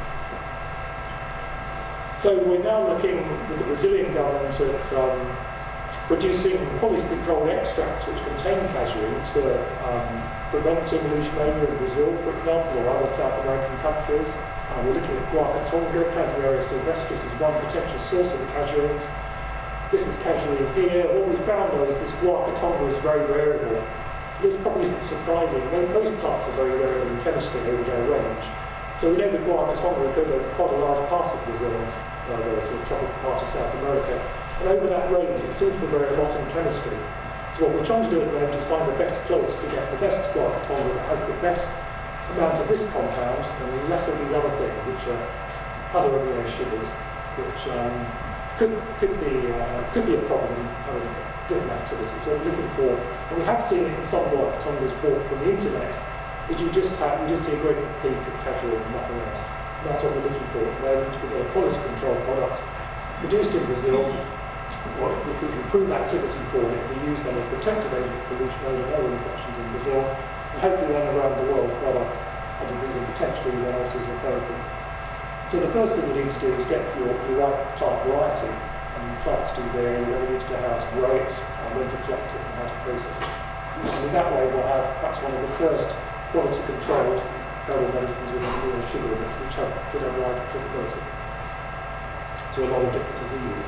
So we're now looking with the Brazilian government at producing policy-controlled extracts which contain casuarines for preventing leishmania in Brazil, for example, or other South American countries. We're looking at Guacatonga. Cassionaria sylvestris is one potential source of the casuarines. This is casuarine here. What we found though is this Guacatonga is very variable. This probably isn't surprising. Most plants are very variable in chemistry over their range. So we know the Guacatonga occurs over quite a large part of Brazil, the sort of tropical part of South America. And over that range, it seems to vary a lot in chemistry. So what we're trying to do at the moment is find the best place to get the best Guacatonga that has the best amount of this compound and less of these other things, which are other amino sugars, which could be a problem in different activities. So we're looking for, and we have seen it in some Guacatongas bought from the internet, is you just see a great peak of casuarine and nothing else. And that's what we're looking for at the moment. We've got a quality control product produced in Brazil, if we can prove activity for it, we use them as protected agent for Legionella infections in Brazil, and hopefully then around the world for other diseases and potentially then also as a therapy. So the first thing you need to do is get your right plant variety, and plants do vary. You need to know how to grow it, and when to collect it, and how to process it. And in that way, we'll have perhaps one of the first quality-controlled herbal medicines with sugar in it, which could have wide applicability to a lot of different diseases.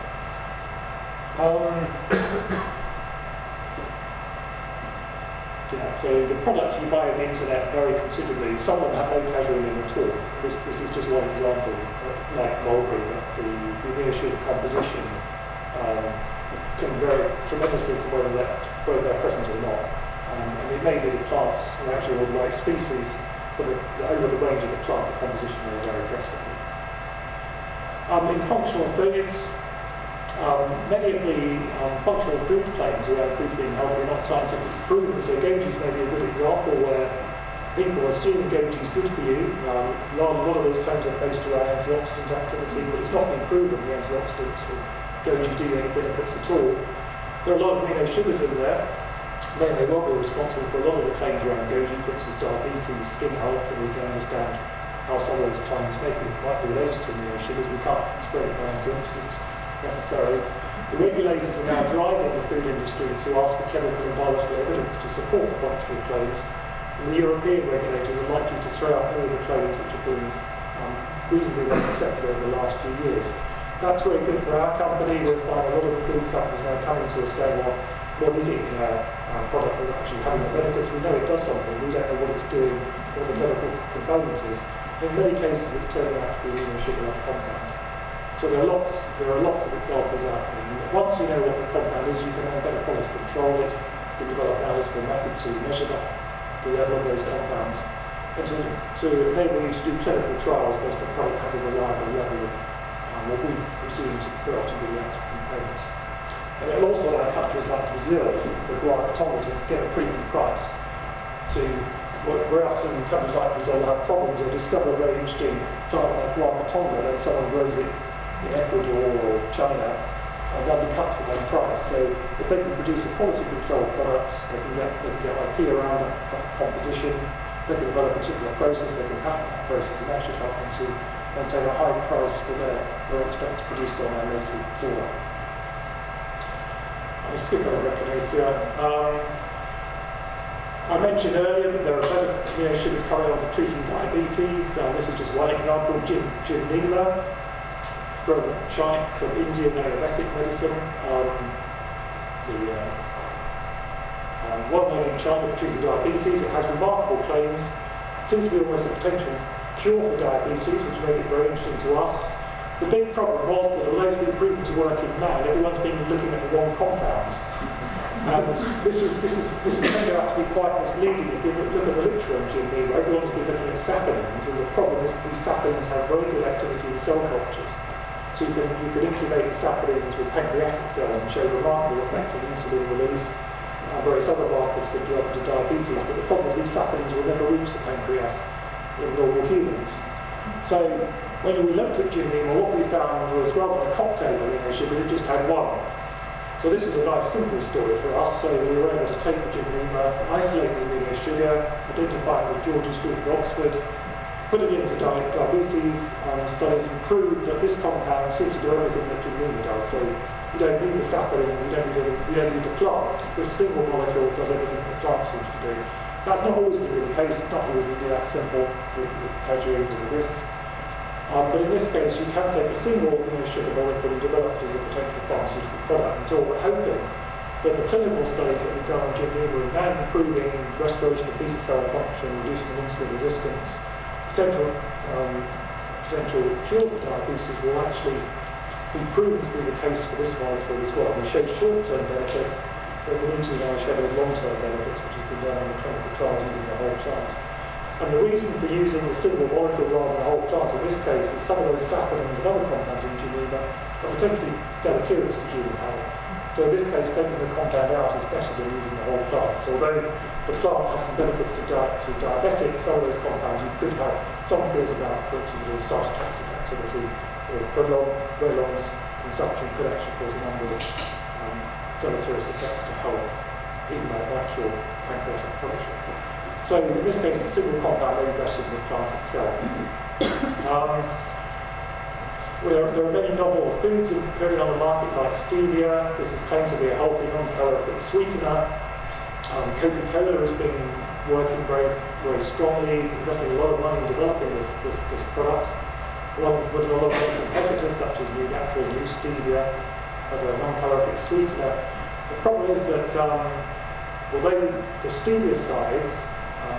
So the products you buy on the internet vary considerably. Some of them have no casual in at all. This is just one example, like mulberry, the near-sugar composition can vary tremendously from whether they're present or not. And it may be the plants are actually all the right species, but over the range of the plant, the composition may vary drastically. In functional foods, many of the functional food claims around food being healthy are not scientifically proven, so goji's may be a good example where people assume goji's good for you. A lot of those claims are based around antioxidant activity, but it's not been proven the antioxidants of goji do any benefits at all. There are a lot of amino sugars in there. They may well be responsible for a lot of the claims around goji, for instance diabetes, skin health, and we can understand how some of those claims might be related to amino sugars. We can't spread it by antioxidants necessarily. The regulators are now driving the food industry to ask for chemical and biological evidence to support the functional claims. And the European regulators are likely to throw out many of the claims which have been reasonably well accepted over the last few years. That's very good for our company. We'll find a lot of the food companies now coming to us saying, well, what is it in our product that's actually having the benefits? We know it does something, we don't know what it's doing, what the chemical component is. In many cases, it's turning out to be sugar-like compounds. So there are lots of examples out there. Once you know what the compound is, you can have better quality control it. You can develop analytical methods to measure the level of those compounds, and to enable you to do clinical trials based on product has a reliable level of what we presume to be often be the active components. And it will also allow countries like Brazil, the guacatonga, to get a premium price. Very often countries like Brazil have problems. They discover a very interesting plant like guacatonga, then someone grows it in Ecuador or China and undercuts the price. So if they can produce a quality control product, they can get IP around that composition, they can develop a particular process, they can patent that process, and that should help them to maintain a high price for their expense produced on their native flora. I'll skip over Echinacea. I mentioned earlier that there are better amino sugars coming on for treating diabetes. This is just one example, Gymnema from Indian Ayurvedic medicine. Well-known in China for treating diabetes. It has remarkable claims. It seems to be almost a potential cure for diabetes, which made it very interesting to us. The big problem was that although it's been proven to work in man, everyone's been looking at the wrong compounds. And this has turned out to be quite misleading. If you look at the literature on Gymnema, everyone's been looking at saponins, and the problem is that these saponins have very good activity in cell cultures. So you can incubate the saponins with pancreatic cells and show remarkable effect on insulin release and various other markers for development of diabetes. But the problem is these saponins will never reach the pancreas in normal humans. So when we looked at Gymnema, what we found was rather than a cocktail of amino sugars, it just had one. So this was a nice simple story for us. So we were able to take the Gymnema, isolate the amino sugar, identify it with George's group at Oxford, put it into diabetes, studies and proved that this compound seems to do everything that Gymnema does. So you don't need the saponins, you don't need the plant. This single molecule does everything the plant seems to do. That's not always going to be the case. It's not always going to be that simple with Hedgerine and with this. But in this case, you can take a single amino sugar molecule and develop it as a potential pharmaceutical product. And so we're hoping that the clinical studies that we've done on Gymnema are now improving restoration of beta cell function, reducing insulin resistance, potential cure for diabetes will actually be proven to be the case for this molecule as well. We showed short-term benefits, but we need to now show those long-term benefits, which has been done in the clinical trials using the whole plant. And the reason for using the single molecule rather than the whole plant in this case is some of those saponins and other compounds in Gymnema are potentially deleterious to human health. So in this case, taking the compound out is better than using the whole plant. So although the plant has some benefits to diabetics, some of those compounds you could have some fears about, for instance, cytotoxic activity, or very long consumption could actually cause a number of deleterious effects to health, even like actual pancreatic function. So in this case, the single compound may be better than the plant itself. There are many novel foods appearing on the market like stevia. This is claimed to be a healthy non-calorific sweetener. Coca-Cola has been working very, very strongly, investing a lot of money in developing this product, along with a lot of other competitors such as New Natural, New Stevia, as a non-calorific sweetener. The problem is that although the stevia sides,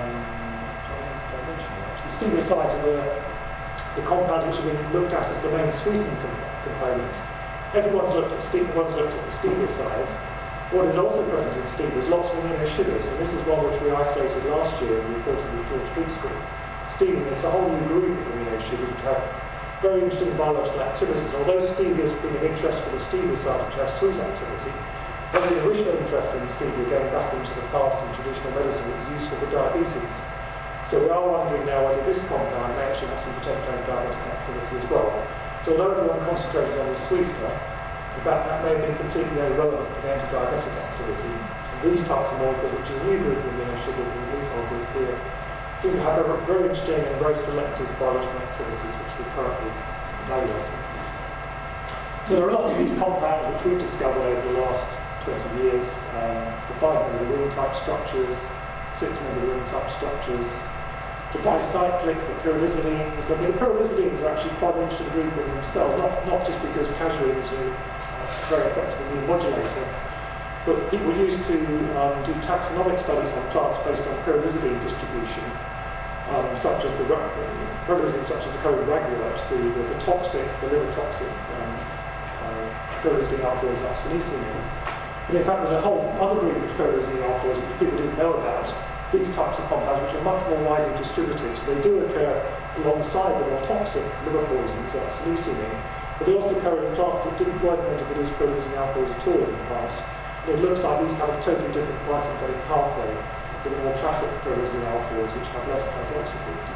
are the compounds which have been looked at as the main sweetening components. Everyone's looked at the stevia sides. What is also present in stevia is lots of amino sugars, and this is one which we isolated last year and reported with George Street School. Stevia makes a whole new group of amino sugars which have very interesting biological activities. Although stevia has been of interest for the stevia side, which has sweet activity, there was an original interest in stevia going back into the past in traditional medicine that was useful for diabetes. So we are wondering now whether this compound may actually have some potential antidiabetic activity as well. So although everyone concentrated on the sweetener, in fact that may have been completely irrelevant for the antidiabetic activity. And these types of molecules, which is a new group of amino sugars in this whole group here, seem to have very interesting and very selective biological activities which we're currently evaluating. So there are lots of these compounds which we've discovered over the last 20 years, the 5-member ring type structures, 6-member ring type structures, the bicyclic, the pyridizidines. I mean, the pyridizidines are actually quite an interesting group in themselves, not just because casually is a very effective immune modulator, but people used to do taxonomic studies on plants based on pyridizidine distribution, such as the pyridizine, such as the co-regulate, the toxic, the liver toxic pyridizine alkaloids like senecylamine. But in fact, there's a whole other group of pyridizine alkaloids which people didn't know about. These types of compounds, which are much more widely distributed, so they do occur alongside the more toxic liver poisons like senecylamine, but they also occur in plants that didn't quite know to produce pyridizine alkaloids at all in the past. And it looks like these have a totally different biosynthetic pathway to the more classic pyridizine alkaloids, which have less hydroxyl groups.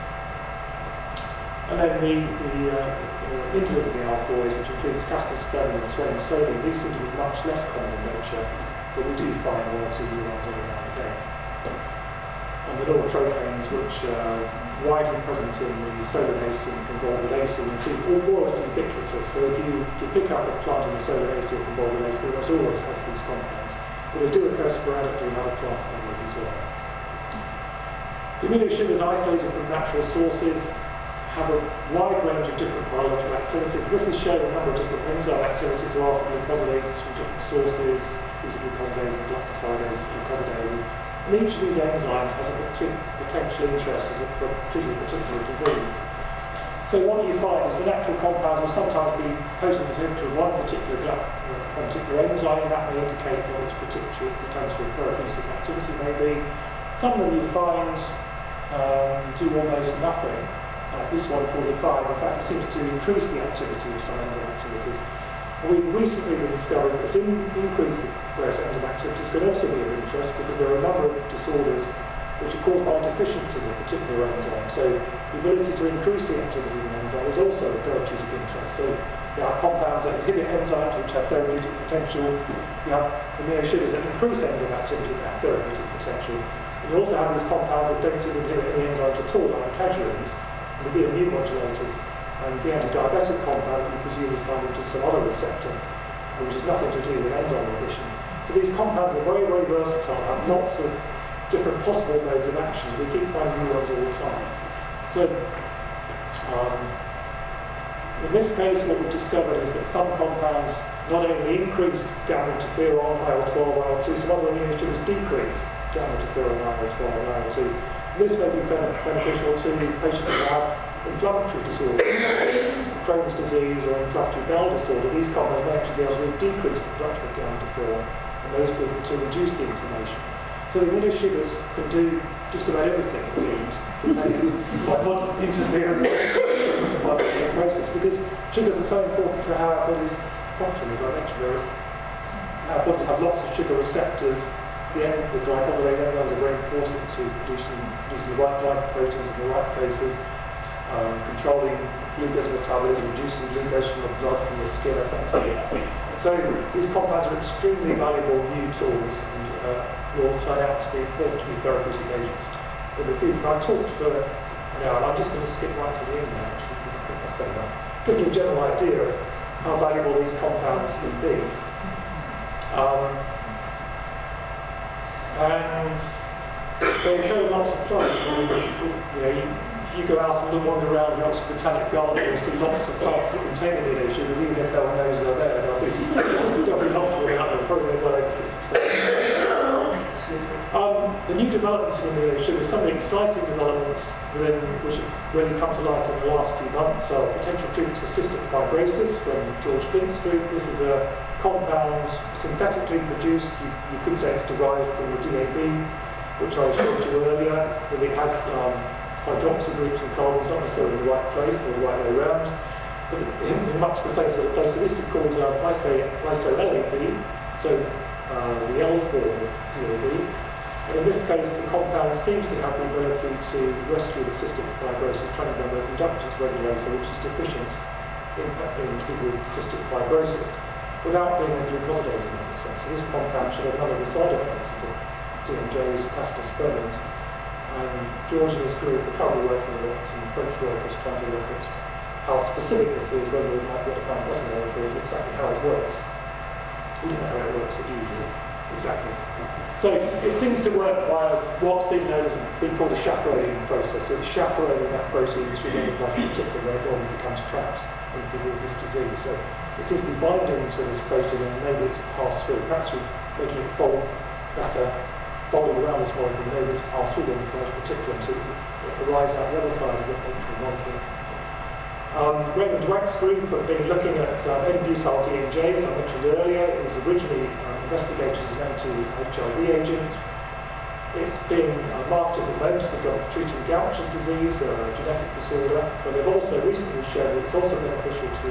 And then the interleucine alkaloids, which includes caspaspermine and sodium sodium, these seem to be much less common in nature, but we do find one or two new ones every now and again. And the normotropanes, which are widely present in the solanaceae and convolvulaceae, and seem almost ubiquitous. So if you pick up a plant in the solanaceae or convolvulaceae, they almost always have these compounds. But they do occur sporadically in other plant families as well. The amino sugars isolated from natural sources have a wide range of different biological activities. This is showing a number of different enzyme activities. There are glucosidases from different sources. These are glucosidases, galactosidases, glucosidases. And each of these enzymes has a potential interest for treating a particular disease. So what you find is the natural compounds will sometimes be potent inhibitors of one particular enzyme. That may indicate what its potential therapeutic activity may be. Some of them you find do almost nothing. This 145, in fact, it seems to increase the activity of some enzyme activities. And we've recently discovered that this increase of various enzyme activities can also be of interest because there are a number of disorders which are caused by deficiencies of particular enzymes. So the ability to increase the activity of an enzyme is also of therapeutic interest. So you have compounds that inhibit enzymes which have therapeutic potential. You have amino sugars that increase enzyme activity that have therapeutic potential. And you also have these compounds that don't seem to inhibit any enzymes at all, like cagerins, and the immune modulators. And the antidiabetic compound you presumably find into some other receptor, which has nothing to do with enzyme inhibition. So these compounds are very, very versatile, have lots of different possible modes of action. We keep finding new ones all the time. So in this case, what we've discovered is that some compounds not only increase gamma interferon, IL-12, IL-2, some other amino sugars decrease gamma interferon, IL-12, IL-2. This may be beneficial to patients who have inflammatory disorders, Crohn's disease or inflammatory bowel disorder. These compounds may actually be able to decrease the production of gamma interferon in those people to reduce the inflammation. So the amino sugars can do just about everything, it seems, by not interfering with the biological process, because sugars are so important to how our bodies function, as I mentioned earlier. Our bodies have lots of sugar receptors. The glycosylase enzymes are very important to producing the right glycoproteins in the right places. controlling glucose metabolism, reducing glucose from the blood, from the skin effectively. So these compounds are extremely valuable new tools and will turn out to be important new therapeutic agents. But I've talked for an hour, and I'm just going to skip right to the end now, actually, because I think I've said enough. Give you a general idea of how valuable these compounds can be. And they occur in lots of plants. You go out and wander around the Oxford Botanic Garden, you'll see lots of plants that contain amino sugars, even if no one knows they're there. There'll be lots of them out there, probably about 50%. The new developments in amino sugars, some of the exciting developments which have really come to light in the last few months are potential treatments for cystic fibrosis from George Fink's group. This is a compound synthetically produced. You could say it's derived from the DAB, which I showed you earlier, but it has hydroxyl groups and carbons, not necessarily in the right place or the right way around, but in much the same sort of place. So this is called iso-LAB, so the L form of DAB. And in this case, the compound seems to have the ability to rescue the cystic fibrosis transmembrane conductance regulator, which is deficient in people with cystic fibrosis, without being a glucosidase in that sense. So this compound should have none of the side effects of the DMJs, castorspirins. And George and his group are currently working with some French workers trying to look at how specific this is, whether we might be able to find possible molecules, exactly how it works. We don't know how it works, but you do. Exactly. So it seems to work via what's been known as called a chaperoning process. So it's chaperoning that protein through the blood particular way it becomes trapped in people with this disease. So it seems to be binding to this protein and enabling it to pass through. Perhaps through making it fold better, folding around this molecule, enabling it to pass through the blood particular to arise out the other side as the functional molecule. Raymond Dweck's group have been looking at N-butyl DMJ, as I mentioned earlier. It was originally investigated as an anti-HIV agent. It's been marketed at the moment as a drug for treating Gaucher's disease, a genetic disorder, but they've also recently shown that it's also beneficial to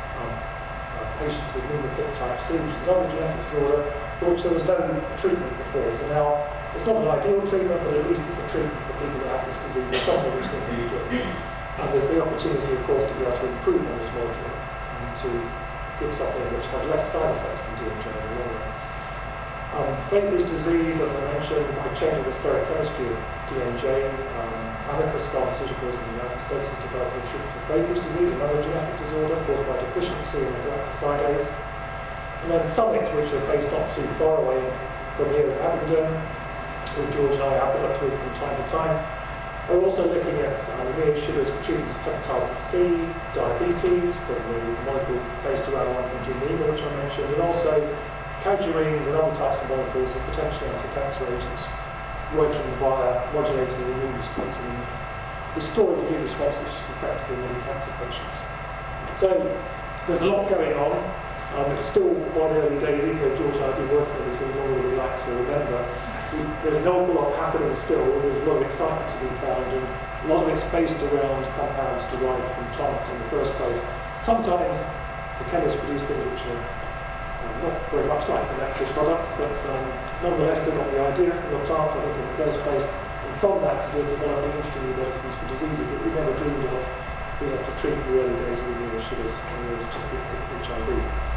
patients with pneumococcal type C, which is another genetic disorder for which there was no treatment before. So now, it's not an ideal treatment, but at least it's a treatment for people who have this disease. There's something which they can do. And there's the opportunity, of course, to be able to improve on this molecule and to give something which has less side effects than DMJ in the long run. Fabry's disease, as I mentioned, by changing the stereochemistry of DMJ, Amicus Pharmaceuticals in the United States has developed a treatment for Fabry's disease, another genetic disorder caused by deficiency in the galactosidase. And then Summit, which are based not too far away from here in Abingdon, who George and I have worked with from time to time. We're also looking at amino sugars for treatments of hepatitis C, diabetes, from the molecule based around 1.2 which I mentioned, and also cadurines and other types of molecules of potentially anti-cancer agents working via modulating the immune response and restoring the immune response, which is effective in many cancer patients. So there's a lot going on. It's still quite early days, even though George and I have been working on this in longer than we like to remember. There's an awful lot happening still. There's a lot of excitement to be found, and a lot of it's based around compounds derived from plants in the first place. Sometimes the chemists produce things which are not very much like the natural product, but nonetheless they got the idea from the plants, I think, in the first place, and from that to develop interesting new medicines for diseases that we never dreamed of being able to treat in the early days of amino sugars and HIV.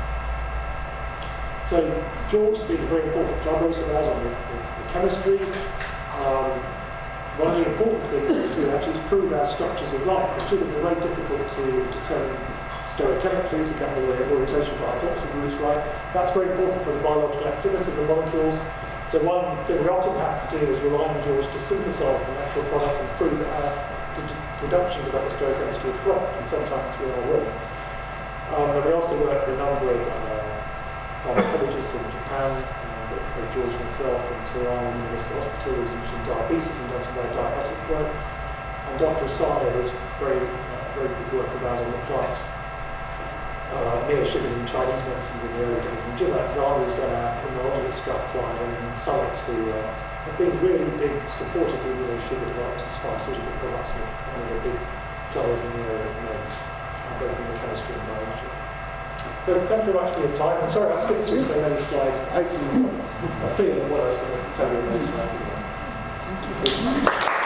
So George has been a very important collaborator of ours on the chemistry. One of the important things we do actually is prove our structures are right, because sugars are very difficult to determine stereochemically to get the orientation of hydroxyl groups right. That's very important for the biological activity of the molecules. So one thing we often have to do is rely on George to synthesize the natural product and prove that our deductions about the stereochemistry are correct, and sometimes we are wrong. And we also work with a number of pharmacologists in Japan, George himself in Tehran University Hospital, who's mentioned diabetes and done some very diabetic work. And Dr. Asano has very good work of ours on the plant. Near sugars in Chinese medicines in the early days. And Jim Alexander has done our immunology extrapolate and Summit, who have been really big supporters of the sugar development as pharmaceutical products, and one of the big players in the area at the moment, both in the chemistry and biology. So thank you very much for your time. I'm sorry I skipped through so many slides. Hopefully I feel what I was going to tell you in those slides.